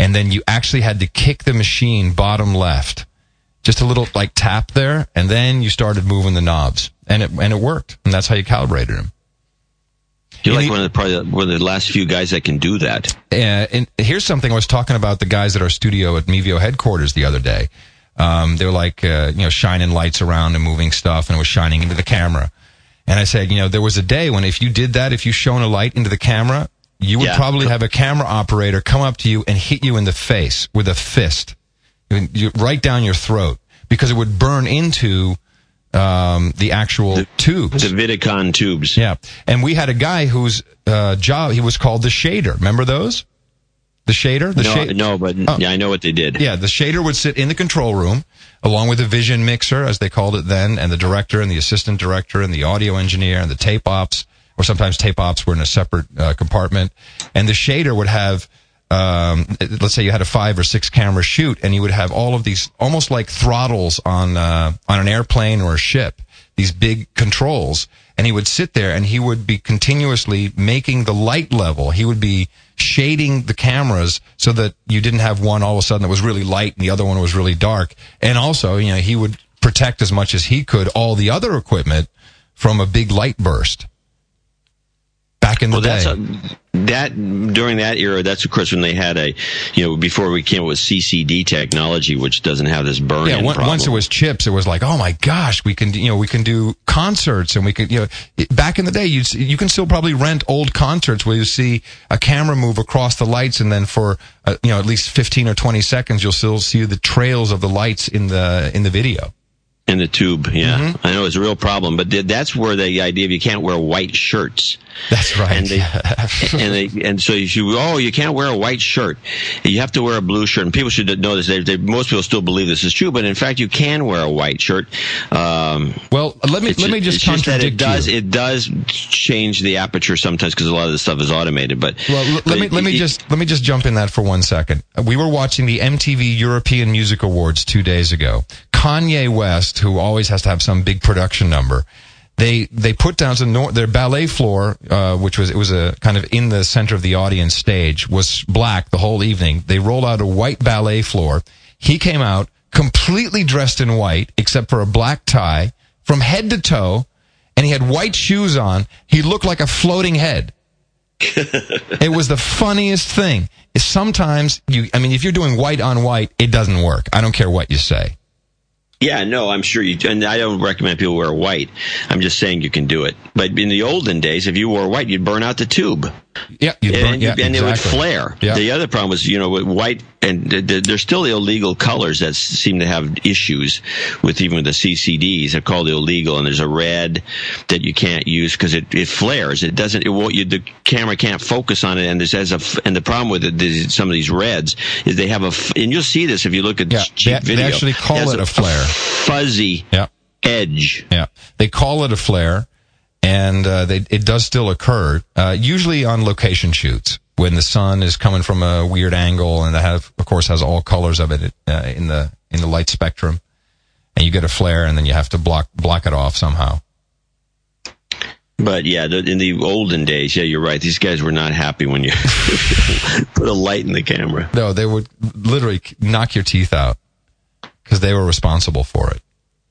and then you actually had to kick the machine bottom left. Just a little, like, tap there, and then you started moving the knobs. And it and it worked, and that's how you calibrated them. You're And like he- one of the probably one of the last few guys that can do that. Uh, and here's something I was talking about the guys at our studio at Mevio headquarters the other day. Um, they were like, uh, you know, shining lights around and moving stuff, and it was shining into the camera. And I said, you know, there was a day when if you did that, if you shone a light into the camera, you would Yeah. probably have a camera operator come up to you and hit you in the face with a fist, you, right down your throat, because it would burn into um, the actual The- tubes. The Vidicon tubes. Yeah. And we had a guy whose uh, job, he was called the shader. Remember those? The shader? The no, sha- no, but Oh. yeah, I know what they did. Yeah, the shader would sit in the control room along with the vision mixer, as they called it then, and the director and the assistant director and the audio engineer and the tape ops, or sometimes tape ops were in a separate uh, compartment. And the shader would have, um, let's say you had a five or six camera shoot, and you would have all of these almost like throttles on uh, on an airplane or a ship, these big controls. And he would sit there and he would be continuously making the light level. He would be shading the cameras so that you didn't have one all of a sudden that was really light and the other one was really dark. And also, you know, he would protect as much as he could all the other equipment from a big light burst. Back in the Well, day. that's a, that during that era. That's of course when they had a, you know, before we came up with C C D technology, which doesn't have this burn-in Yeah, one, problem. once it was chips, it was like, oh my gosh, we can, you know, we can do concerts, and we could, you know, it, back in the day, you you can still probably rent old concerts where you see a camera move across the lights, and then for uh, you know at least fifteen or twenty seconds, you'll still see the trails of the lights in the in the video. in the tube. Yeah, Mm-hmm. I know it's a real problem, but th- that's where the idea of you can't wear white shirts. That's right. And they, and they, and so you should, oh, you can't wear a white shirt. You have to wear a blue shirt. And people should know this. They, they, most people still believe this is true, but in fact, you can wear a white shirt. Um, Well, let me it's let me just it's just that contradict it does you. it does change the aperture sometimes because a lot of the stuff is automated. But Well, l- but let me it- let me it- just let me just jump in that for one second. We were watching the M T V European Music Awards two days ago. Kanye West, who always has to have some big production number, they they put down some nor- their ballet floor, uh, which was it was a kind of in the center of the audience stage, was black the whole evening. They rolled out a white ballet floor. He came out completely dressed in white, except for a black tie from head to toe, and he had white shoes on. He looked like a floating head. It was the funniest thing. Is sometimes you, I mean, if you're doing white on white, it doesn't work. I don't care what you say. Yeah, no, I'm sure you, and I don't recommend people wear white. I'm just saying you can do it. But in the olden days, if you wore white, you'd burn out the tube. Yeah, you burn, And, yeah, and it would exactly. flare. Yeah. The other problem was, you know, with white, and th- th- there's still illegal colors that s- seem to have issues with even with the C C Ds. They're called illegal, and there's a red that you can't use because it, it flares. It doesn't. It won't. You, the camera can't focus on it, and there's as a. f- And the problem with it, these, some of these reds is they have a. f- And you'll see this if you look at Yeah, cheap they- they video. actually call has it a flare. fuzzy Yeah, edge. yeah. They call it a flare, and uh, they, it does still occur, uh, usually on location shoots when the sun is coming from a weird angle, and it have, of course, has all colors of it uh, in the in the light spectrum, and you get a flare, and then you have to block block it off somehow. But yeah, the, in the olden days, yeah, you're right. These guys were not happy when you put a light in the camera. No, they would literally knock your teeth out because they were responsible for it.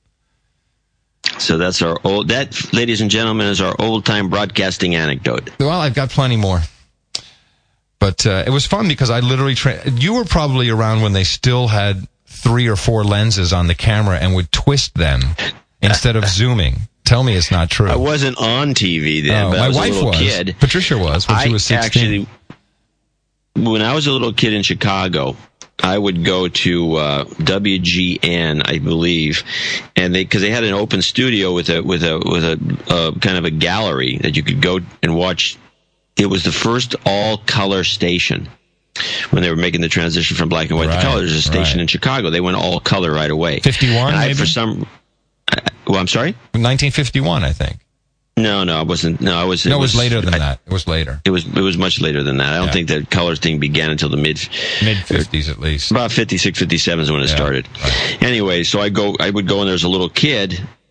So that's our old, that, ladies and gentlemen, is our old time broadcasting anecdote. Well, I've got plenty more. But uh, it was fun because I literally, tra- you were probably around when they still had three or four lenses on the camera and would twist them instead of zooming. Tell me it's not true. I wasn't on T V then, Oh, but my I was wife a little was. kid. Patricia was when I she was sixteen. actually, when I was a little kid in Chicago, I would go to uh, W G N, I believe, and they because they had an open studio with a with a with a uh, kind of a gallery that you could go and watch. It was the first all color station when they were making the transition from black and white Right, to color. There's a station right. in Chicago. They went all color right away. fifty-one, And I, maybe? for some, I, well, I'm sorry. nineteen fifty-one, I think. No, no, I wasn't. No, I was. No, it was later than I- that. It was later. It was it was much later than that. I don't Yeah. think the color thing began until the mid Mid-fifties at least. about fifty-six, fifty-seven is when it Yeah, started. right. Anyway, so I go I would go and there's a little kid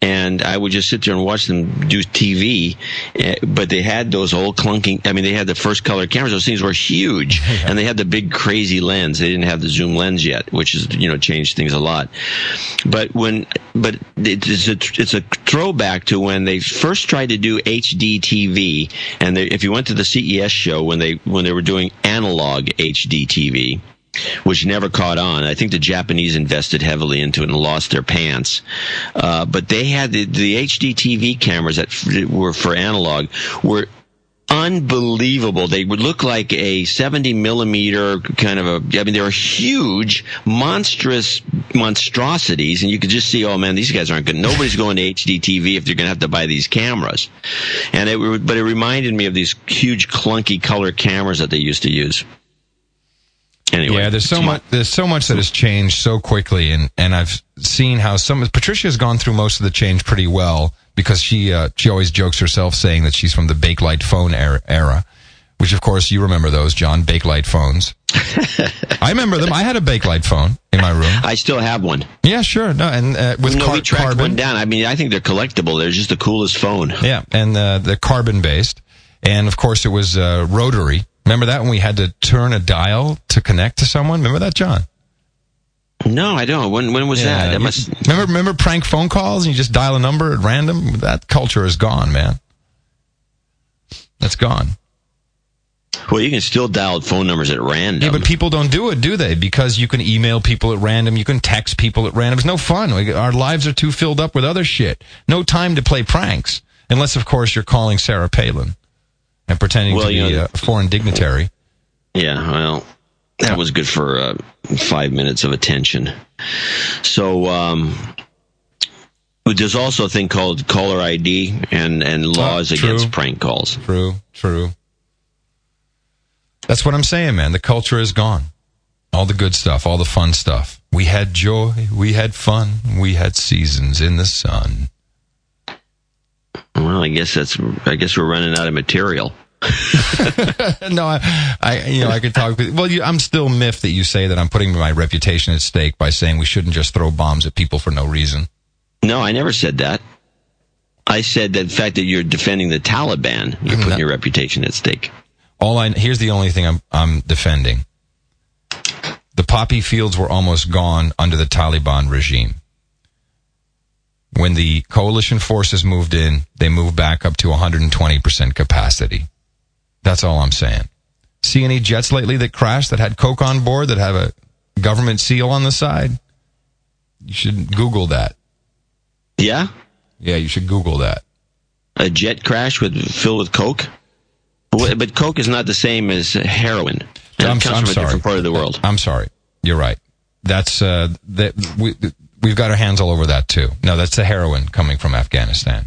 and I would just sit there and watch them do T V. Uh, but they had those old clunking. I mean, they had the first color cameras. Those things were huge, and they had the big crazy lens. They didn't have the zoom lens yet, which is you know changed things a lot. But when but it's a it's a throwback to when they first tried to do H D T V, and they, if you went to the C E S show when they when they were doing analog H D T V, which never caught on. I think the Japanese invested heavily into it and lost their pants. Uh, but they had the, the H D T V cameras that f- were for analog were unbelievable. They would look like a seventy millimeter kind of a, I mean, they were huge, monstrous monstrosities, and you could just see, oh man, these guys aren't good. Nobody's going to H D T V if they're going to have to buy these cameras. And it, but it reminded me of these huge clunky color cameras that they used to use. Anyway, yeah, there's so much. There's so much that has changed so quickly, and, and I've seen how some. Patricia has gone through most of the change pretty well because she uh, she always jokes herself saying that she's from the Bakelite phone era, era, which of course you remember those, John, Bakelite phones. I remember them. I had a Bakelite phone in my room. I still have one. Yeah, sure. No, and uh, with no, car- we tracked carbon one down. I mean, I think they're collectible. They're just the coolest phone. Yeah, and uh, they're carbon based, and of course it was uh, rotary. Remember that when we had to turn a dial to connect to someone? Remember that, John? No, I don't. When when was yeah, that? that you, must... Remember remember prank phone calls and you just dial a number at random? That culture is gone, man. That's gone. Well, you can still dial phone numbers at random. Yeah, but people don't do it, do they? Because you can email people at random. You can text people at random. It's no fun. We, our lives are too filled up with other shit. No time to play pranks. Unless, of course, you're calling Sarah Palin and pretending well, to be you know, a foreign dignitary. Yeah, well, that was good for uh, five minutes of attention. So, um, there's also a thing called caller I D and, and laws oh, against prank calls. True, true. That's what I'm saying, man. The culture is gone. All the good stuff, all the fun stuff. We had joy, we had fun, we had seasons in the sun. Well, I guess that's. I guess we're running out of material. no, I, I, you know, I could talk. Well, you, I'm still miffed that you say that I'm putting my reputation at stake by saying we shouldn't just throw bombs at people for no reason. No, I never said that. I said that the fact that you're defending the Taliban, you're putting no. your reputation at stake. All I here's the only thing I'm I'm defending. The poppy fields were almost gone under the Taliban regime. When the coalition forces moved in, they moved back up to one hundred twenty percent capacity. That's all I'm saying. See any jets lately that crashed that had Coke on board that have a government seal on the side? You should Google that. Yeah? Yeah, you should Google that. A jet crash with filled with Coke? But Coke is not the same as heroin. It I'm, comes I'm from sorry. a different part of the world. I'm sorry. You're right. That's uh, that we we've got our hands all over that too. No, that's the heroin coming from Afghanistan,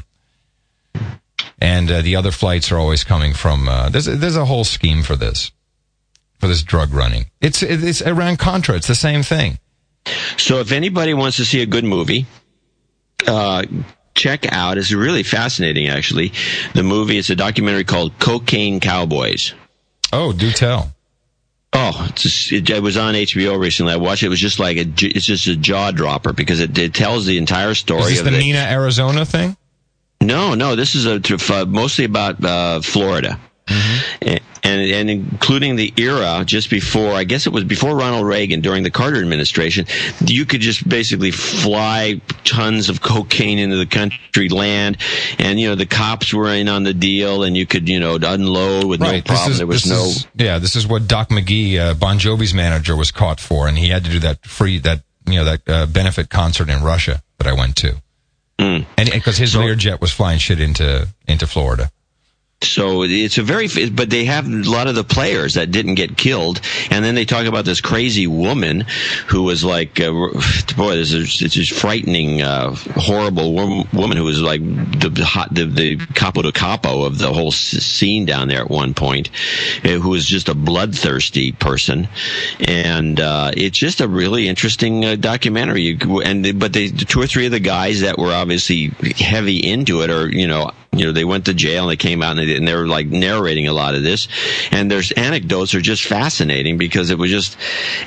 and uh, the other flights are always coming from. Uh, there's a, there's a whole scheme for this, for this drug running. It's it's Iran Contra. It's the same thing. So if anybody wants to see a good movie, uh, check out. It's really fascinating, actually. The movie. It's a documentary called Cocaine Cowboys. Oh, do tell. Oh, it's just, it, it was on H B O recently. I watched it. It was just like a, it's just a jaw dropper because it, it tells the entire story. Is this of the the Nina, Arizona thing? No, no. This is a, uh, mostly about uh, Florida, mm-hmm. and, and and including the era just before. I guess it was before Ronald Reagan during the Carter administration. You could just basically fly tons of cocaine into the country, land, and you know the cops were in on the deal, and you could you know unload with right. no problem. Is, there was no. Is, yeah, this is what Doc McGee, uh, Bon Jovi's manager, was caught for, and he had to do that free that you know that uh, benefit concert in Russia that I went to. Mm. And because his so, Learjet was flying shit into into Florida. So it's a very, but they have a lot of the players that didn't get killed, and then they talk about this crazy woman who was like, uh, boy, this is it's just frightening, uh, horrible woman who was like the hot, the, the capo de capo of the whole scene down there at one point, who was just a bloodthirsty person, and uh, it's just a really interesting uh, documentary. And but they, two or three of the guys that were obviously heavy into it, or you know. You know, they went to jail and they came out and they, and they were like narrating a lot of this. And there's anecdotes are just fascinating because it was just,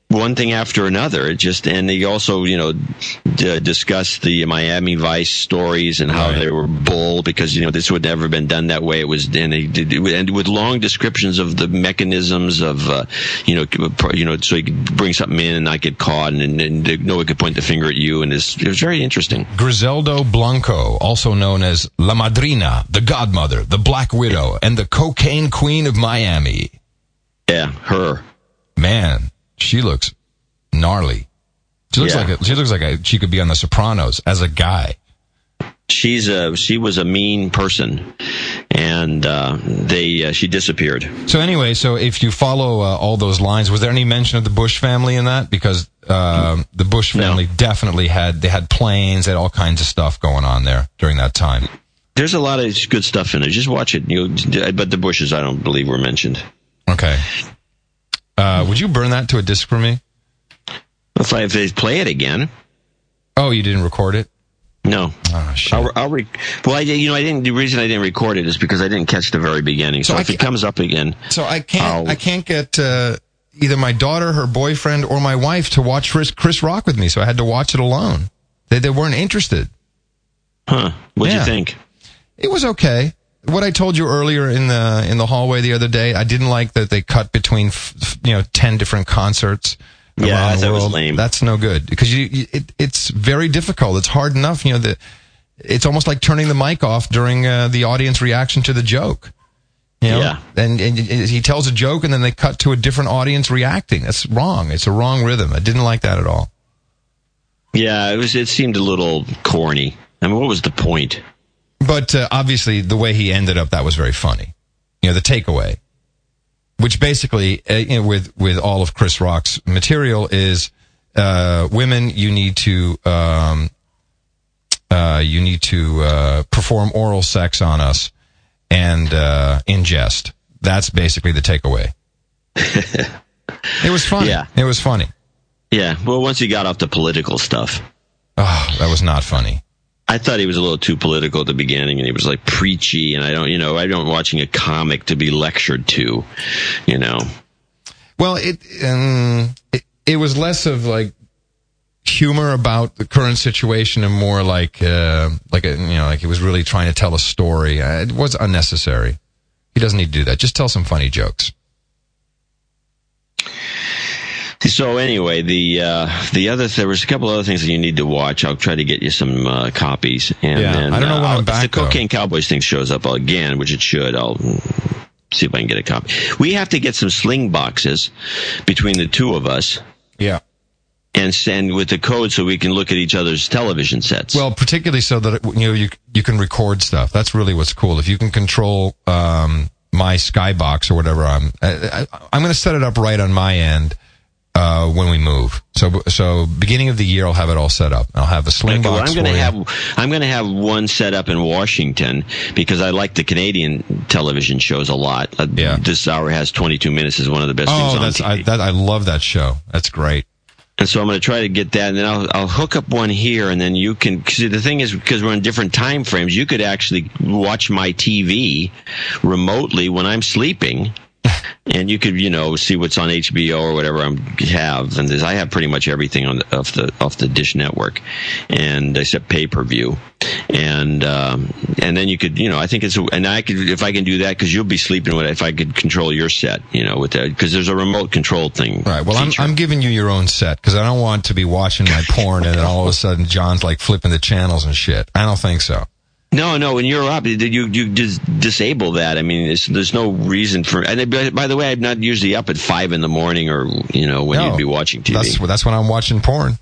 one thing after another. It just, and they also, you know, d- discussed the Miami Vice stories and how Right. they were bull because, you know, this would never been done that way. It was, and they did, and with long descriptions of the mechanisms of, uh, you know, you know, so you could bring something in and not get caught, and, and no one could point the finger at you, and it's, it was very interesting. Griselda Blanco, also known as La Madrina, the Godmother, the Black Widow, and the Cocaine Queen of Miami. Yeah, her. Man, she looks gnarly. She looks Yeah. like a, she looks like a, she could be on The Sopranos as a guy. She's a, she was a mean person, and uh, they uh, she disappeared. So anyway, so if you follow uh, all those lines, was there any mention of the Bush family in that? Because um, the Bush No. family definitely had, they had planes, they had all kinds of stuff going on there during that time. There's a lot of good stuff in it. Just watch it. You, but the Bushes, I don't believe, were mentioned. Okay. Uh, would you burn that to a disc for me? If I if they play it again, Oh, you didn't record it? no. Oh, shit. I'll, I'll re- well, I, you know, I didn't. The reason I didn't record it is because I didn't catch the very beginning. So, So I if it ca- comes up again, So I can't, I'll- I can't get uh, either my daughter, her boyfriend, or my wife to watch Chris, Chris Rock with me. So I had to watch it alone. They they weren't interested. huh? What'd Yeah. you think? It was okay. What I told you earlier in the in the hallway the other day, I didn't like that they cut between f- f- you know ten different concerts. Yeah, around I the thought it was world. lame. That's no good because you, you it, it's very difficult. It's hard enough, you know. That it's almost like turning the mic off during uh, the audience reaction to the joke. You know? Yeah. And, and he tells a joke, and then they cut to a different audience reacting. That's wrong. It's a wrong rhythm. I didn't like that at all. Yeah, it was. It seemed a little corny. I mean, what was the point? But uh, obviously, the way he ended up, that was very funny. You know, the takeaway, which basically, uh, you know, with with all of Chris Rock's material, is uh, women. You need to um, uh, you need to uh, perform oral sex on us and uh, ingest. That's basically the takeaway. It was funny. Yeah. It was funny. Yeah. Well, once he got off the political stuff, Oh, that was not funny. I thought he was a little too political at the beginning, and he was like preachy. And I don't, you know, I don't watching a comic to be lectured to, you know. Well, it, um, it it was less of like humor about the current situation and more like uh, like a, you know, like he was really trying to tell a story. Uh, it was unnecessary. He doesn't need to do that. Just tell some funny jokes. So anyway, the uh, the other there was a couple other things that you need to watch. I'll try to get you some uh, copies. And Yeah, then, I don't know uh, when I'm I'll- back, If the though. Cocaine Cowboys thing shows up again, which it should, I'll see if I can get a copy. We have to get some sling boxes between the two of us Yeah. and send with the code so we can look at each other's television sets. Well, particularly so that you know you you can record stuff. That's really what's cool. If you can control um, my Skybox or whatever, I'm I, I, I'm going to set it up right on my end. Uh, when we move, so so beginning of the year, I'll have it all set up. I'll have the sling Okay, well, box I'm going for to you. have I'm going to have one set up in Washington because I like the Canadian television shows a lot. Uh, Yeah. This hour has twenty-two minutes is one of the best things Oh, on that's T V. I, that I love that show. That's great. And so I'm going to try to get that, and then I'll, I'll hook up one here, and then you can. See, the thing is, because we're in different time frames, you could actually watch my T V remotely when I'm sleeping, and you could, you know, see what's on H B O or whatever I have. And there's, I have pretty much everything on the, off the off the Dish Network, and except pay per view. And um, and then you could, you know, I think it's, and I could, if I can do that, because you'll be sleeping with it, if I could control your set, you know, with that, because there's a remote control thing. Right. Well, I'm feature. I'm giving you your own set because I don't want to be watching my porn and then all of a sudden John's like flipping the channels and shit. I don't think so. No, no. When you're up, you you just disable that. I mean, it's, there's no reason for. And by, by the way, I'm not usually up at five in the morning, or you know, when No, you'd be watching T V. That's that's when I'm watching porn.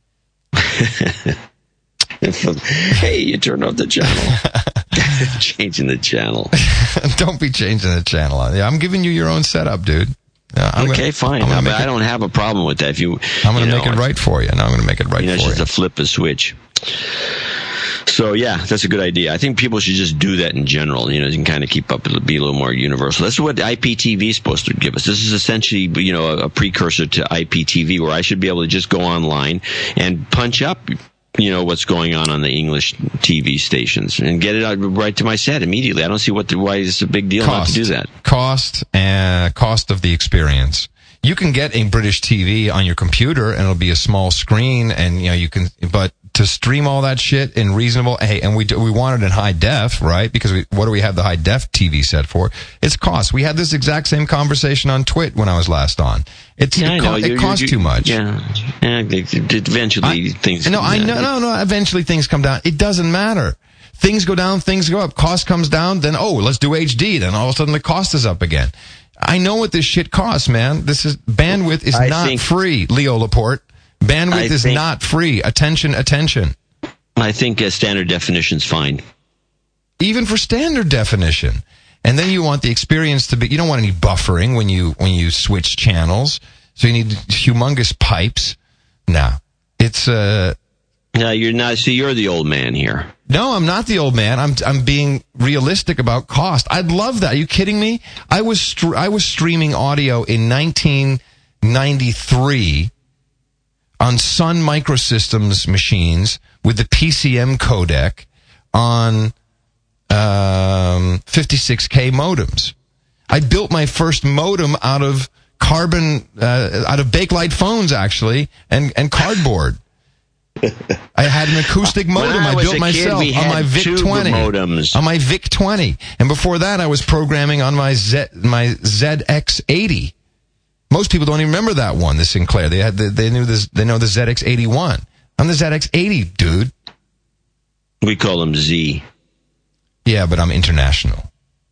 Hey, you turn off the channel. Changing the channel. Don't be changing the channel. Yeah, I'm giving you your own setup, dude. Yeah, I'm Okay, gonna, fine. I'm I, gonna mean, make I it, don't have a problem with that. If you, I'm going you to know, make it right for you. No, I'm going to make it right You know, it's for just you. a flip a switch. So yeah, that's a good idea. I think people should just do that in general. You know, you can kind of keep up, it'll be a little more universal. That's what I P T V is supposed to give us. This is essentially, you know, a, a precursor to I P T V, where I should be able to just go online and punch up, you know, what's going on on the English T V stations and get it out right to my set immediately. I don't see what the, why it's a big deal not to do that. Cost and cost of the experience. you can get a British T V on your computer and it'll be a small screen and, you know, you can, but to stream all that shit in reasonable, hey, and we do, we want it in high def, right? Because we, what do we have the high def T V set for? It's cost. We had this exact same conversation on Twit when I was last on. It's, Yeah, I it, know. co- You're- it costs you're- too much. Yeah. yeah it- it- eventually, I, things. No, I yeah. know, no, no. Eventually, things come down. It doesn't matter. Things go down, things go up. Cost comes down, then oh, let's do H D. Then all of a sudden, the cost is up again. I know what this shit costs, man. This is bandwidth is I not think- free, Leo Laporte. Bandwidth I is think- not free. Attention, attention. I think uh, standard definition's fine. Even for standard definition. And then you want the experience to be. You don't want any buffering when you when you switch channels. So you need humongous pipes. No, it's uh. No, you're not. See, you're the old man here. No, I'm not the old man. I'm I'm being realistic about cost. I'd love that. Are you kidding me? I was str- I was streaming audio in nineteen ninety-three on Sun Microsystems machines with the P C M codec on um, fifty-six K modems. I built my first modem out of carbon, uh, out of Bakelite phones actually, and and cardboard. I had an acoustic modem I I, was built a kid, myself we on had my VIC tube twenty. modems. On my VIC twenty. And before that, I was programming on my Z, my Z X eighty. Most people don't even remember that one, the Sinclair. They had the, they knew this, they know the Z X eighty-one. I'm the Z X eighty, dude. We call him Z. Yeah, but I'm international.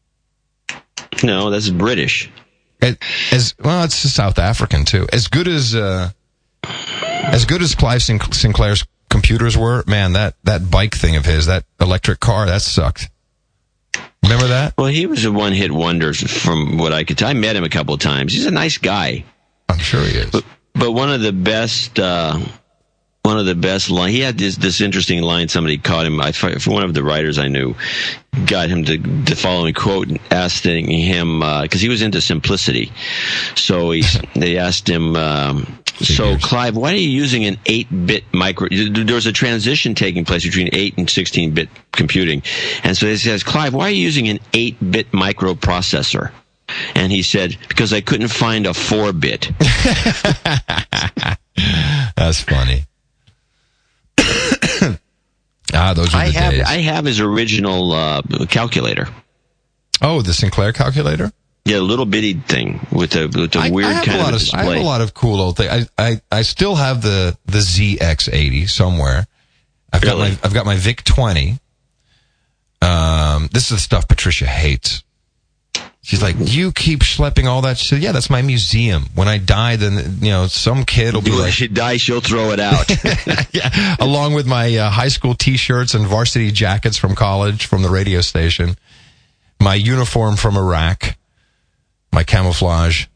No, that's British. It, as well, it's South African too. As good as uh, as good as Clive Sin- Sinclair's computers were, man, that that bike thing of his, that electric car, that sucked. Remember that? Well, he was a one-hit wonder from what I could tell. I met him a couple of times. He's a nice guy. I'm sure he is. But, but one of the best, uh, one of the best line. He had this this interesting line. Somebody caught him. I for one of the writers I knew got him to the following quote, asking him because uh, he was into simplicity. So he they asked him. Um, so Clive, why are you using an eight-bit micro? There was a transition taking place between eight and sixteen-bit computing, and so he says, Clive, why are you using an eight-bit microprocessor? And he said, because I couldn't find a four-bit. That's funny. ah, those are I the have days. I have his original uh, calculator. Oh, the Sinclair calculator? Yeah, a little bitty thing with a with a I, weird I have kind a lot of of, display. I have a lot of cool old things. I, I, I still have the, the Z X eighty somewhere. I've got Really? my I've got my VIC twenty. Um, this is the stuff Patricia hates. She's like, you keep schlepping all that shit. Yeah, that's my museum. When I die, then, you know, some kid will be When like, she dies, she'll throw it out. yeah, along with my uh, high school T-shirts and varsity jackets from college, from the radio station, my uniform from Iraq, my camouflage,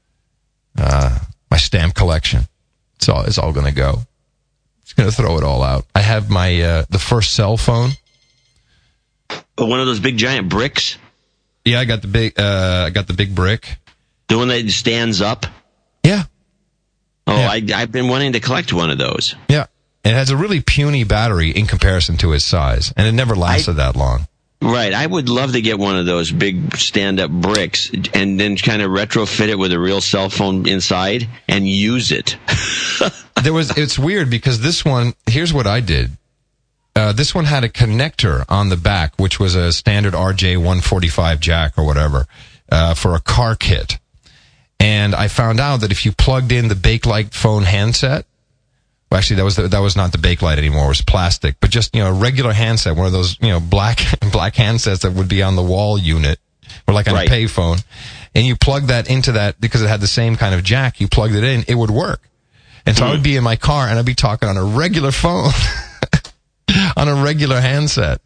uh, my stamp collection. It's all, it's all going to go. It's going to throw it all out. I have my, uh, the first cell phone. One of those big giant bricks, Yeah, I got the big, uh, I got the big brick. the one that stands up. Yeah. Oh, Yeah. I, I've been wanting to collect one of those. Yeah. It has a really puny battery in comparison to its size, and it never lasted that long. Right, I would love to get one of those big stand-up bricks and then kind of retrofit it with a real cell phone inside and use it. There was, it's weird because this one, here's what I did. Uh, this one had a connector on the back, which was a standard R J one forty-five jack or whatever, uh, for a car kit. And I found out that if you plugged in the Bakelite phone handset, well, actually, that was the, that was not the Bakelite anymore. It was plastic, but just, you know, a regular handset, one of those, you know, black black handsets that would be on the wall unit, or like on Right. a payphone. And you plug that into that because it had the same kind of jack. You plugged it in, it would work. And so I would be in my car and I'd be talking on a regular phone, on a regular handset.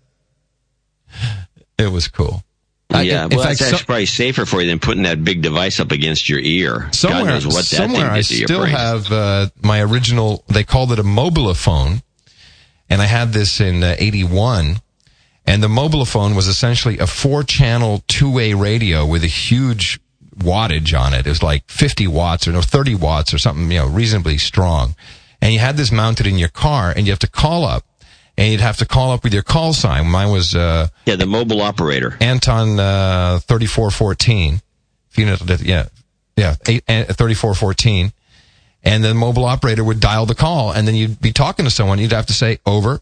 It was cool. I- yeah, in well, fact, that's so- actually probably safer for you than putting that big device up against your ear. Somewhere, God knows what that somewhere thing I did to your still brain. have uh, my original. They called it a mobilophone, and I had this in uh, eighty-one. And the mobilophone was essentially a four-channel two-way radio with a huge wattage on it. It was like fifty watts or no thirty watts or something, you know, reasonably strong. And you had this mounted in your car, and you have to call up, and you'd have to call up with your call sign. Mine was uh, Yeah, the mobile operator. Anton uh, thirty-four fourteen. If you know, that- yeah, Yeah, eight, thirty-four fourteen. And the mobile operator would dial the call, and then you'd be talking to someone. You'd have to say, over.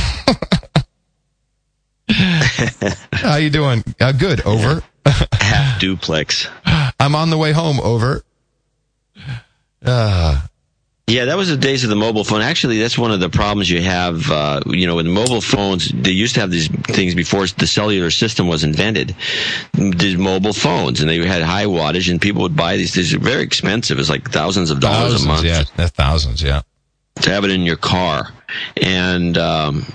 How you doing? Uh, good, over. Half duplex. I'm on the way home, over. Uh, yeah, that was the days of the mobile phone. Actually, that's one of the problems you have, uh, you know, with mobile phones. They used to have these things before the cellular system was invented. These mobile phones, and they had high wattage, and people would buy these. These are very expensive. It's like thousands of dollars thousands, a month. Yeah, that's thousands, yeah. To have it in your car. And, um,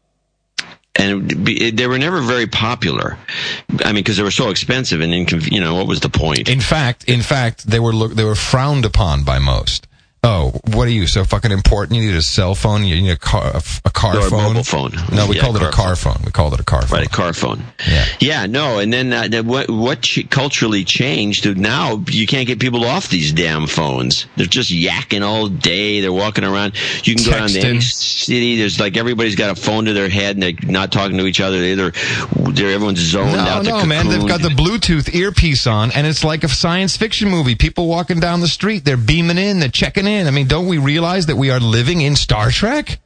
and they were never very popular. I mean, because they were so expensive and inconvenient. You know, what was the point? In fact, in fact, they were look, they were frowned upon by most. Oh, what are you, so fucking important? You need a cell phone? You need a car, a, a car or phone? a mobile phone. No, we yeah, called it a car phone. phone. We called it a car phone. Right, a car phone. Yeah. Yeah, no, and then uh, what, what ch- culturally changed to now you can't get people off these damn phones. They're just yakking all day. They're walking around. You can go down to any city. There's like everybody's got a phone to their head and they're not talking to each other. They're either, they're, everyone's zoned no, out. No, no, man. They've got the Bluetooth earpiece on, and it's like a science fiction movie. People walking down the street, they're beaming in, they're checking in. I mean, don't we realize realize that we are living in Star Trek?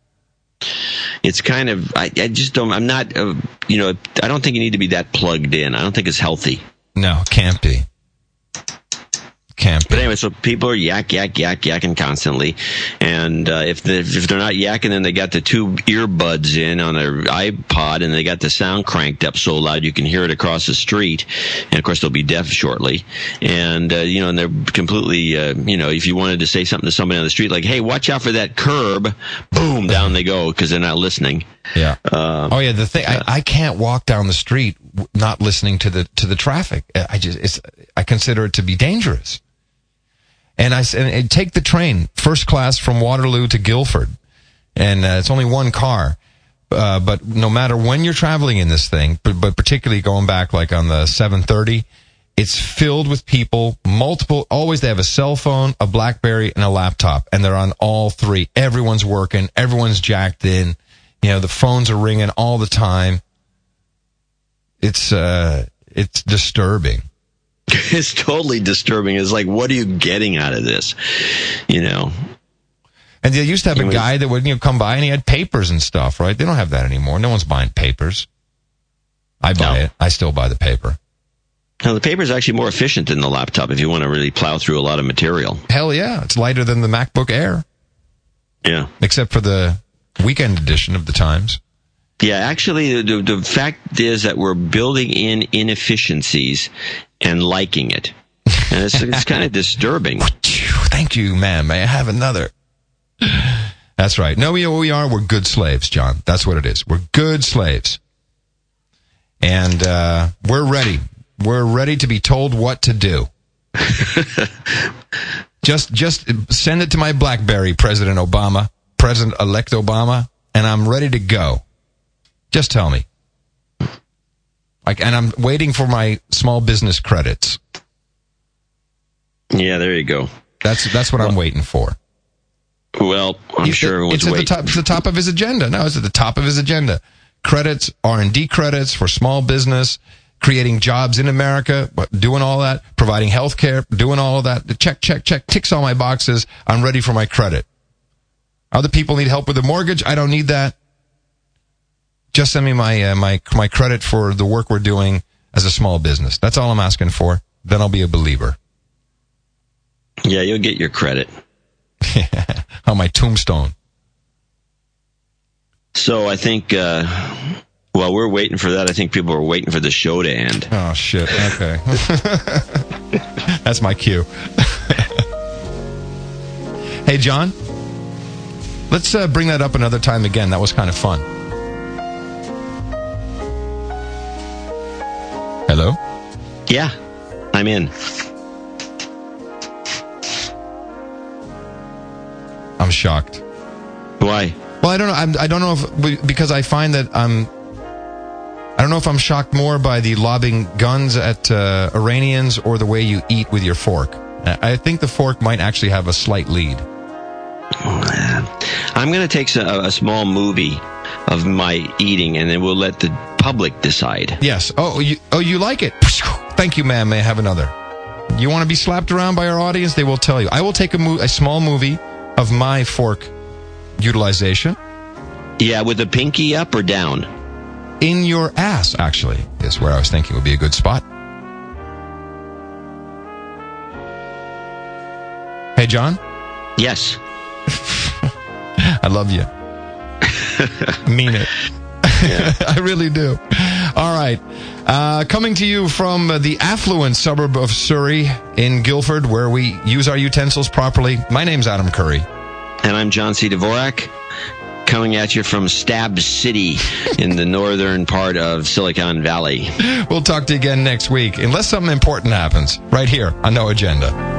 It's kind of, I, I just don't, I'm not, uh, you know, I don't think you need to be that plugged in. I don't think it's healthy. No, can't be. Can't be. But anyway, so people are yak, yak, yak, yakking constantly. And uh, if, they, if they're not yakking, then they got the two earbuds in on their iPod, and they got the sound cranked up so loud you can hear it across the street. And, of course, they'll be deaf shortly. And, uh, you know, and they're completely, uh, you know, if you wanted to say something to somebody on the street, like, hey, watch out for that curb, boom, down they go because they're not listening. Yeah. Um, oh, yeah, the thing, I, I can't walk down the street not listening to the to the traffic. I just, it's, I consider it to be dangerous. And I and, and take the train, first class from Waterloo to Guildford. And uh, it's only one car. Uh, but no matter when you're traveling in this thing, but, but particularly going back like on the seven thirty, it's filled with people, multiple, always they have a cell phone, a BlackBerry, and a laptop. And they're on all three. Everyone's working. Everyone's jacked in. You know, the phones are ringing all the time. It's, uh, it's disturbing. It's totally disturbing. It's like, what are you getting out of this? You know? And they used to have a was, guy that would, you know, come by and he had papers and stuff, right? They don't have that anymore. No one's buying papers. I buy no. it. I still buy the paper. Now, the paper is actually more efficient than the laptop if you want to really plow through a lot of material. Hell yeah. It's lighter than the MacBook Air. Yeah. Except for the weekend edition of the Times. Yeah, actually, the, the fact is that we're building in inefficiencies and liking it. And it's, it's kind of disturbing. Thank you, ma'am. May I have another? That's right. No, we, we are. We're good slaves, John. That's what it is. We're good slaves. And uh, we're ready. We're ready to be told what to do. just, just send it to my BlackBerry, President Obama, President-elect Obama, and I'm ready to go. Just tell me. Like, and I'm waiting for my small business credits. Yeah, there you go. That's that's what well, I'm waiting for. Well, I'm He's, sure everyone's it's at waiting. the top, it's the top of his agenda. No, it's at the top of his agenda. Credits, R and D credits for small business, creating jobs in America, doing all that, providing health care, doing all of that. Check, check, check, ticks all my boxes. I'm ready for my credit. Other people need help with a mortgage. I don't need that. Just send me my uh, my my credit for the work we're doing as a small business. That's all I'm asking for. Then I'll be a believer. Yeah, you'll get your credit. On my tombstone. So I think, uh, while we're waiting for that, I think people are waiting for the show to end. Oh, shit. Okay. That's my cue. Hey, John, let's uh, bring that up another time again. That was kind of fun. Hello? Yeah, I'm in. I'm shocked. Why? Well, I don't know. I'm, I don't know if we, because I find that I'm. I don't know if I'm shocked more by the lobbing guns at uh, Iranians or the way you eat with your fork. I think the fork might actually have a slight lead. I'm going to take a, a small movie of my eating, and then we'll let the public decide. Yes. Oh, you, oh, you like it? Thank you, ma'am. May I have another? You want to be slapped around by our audience? They will tell you. I will take a, mo- a small movie of my fork utilization. Yeah, with the pinky up or down? In your ass, actually, is where I was thinking would be a good spot. Hey, John? Yes. I love you. Mean it. Yeah. I really do. All right. Uh, coming to you from uh, the affluent suburb of Surrey in Guildford, where we use our utensils properly. My name's Adam Curry. And I'm John C. Dvorak, coming at you from Stab City in the northern part of Silicon Valley. We'll talk to you again next week, unless something important happens, right here on No Agenda.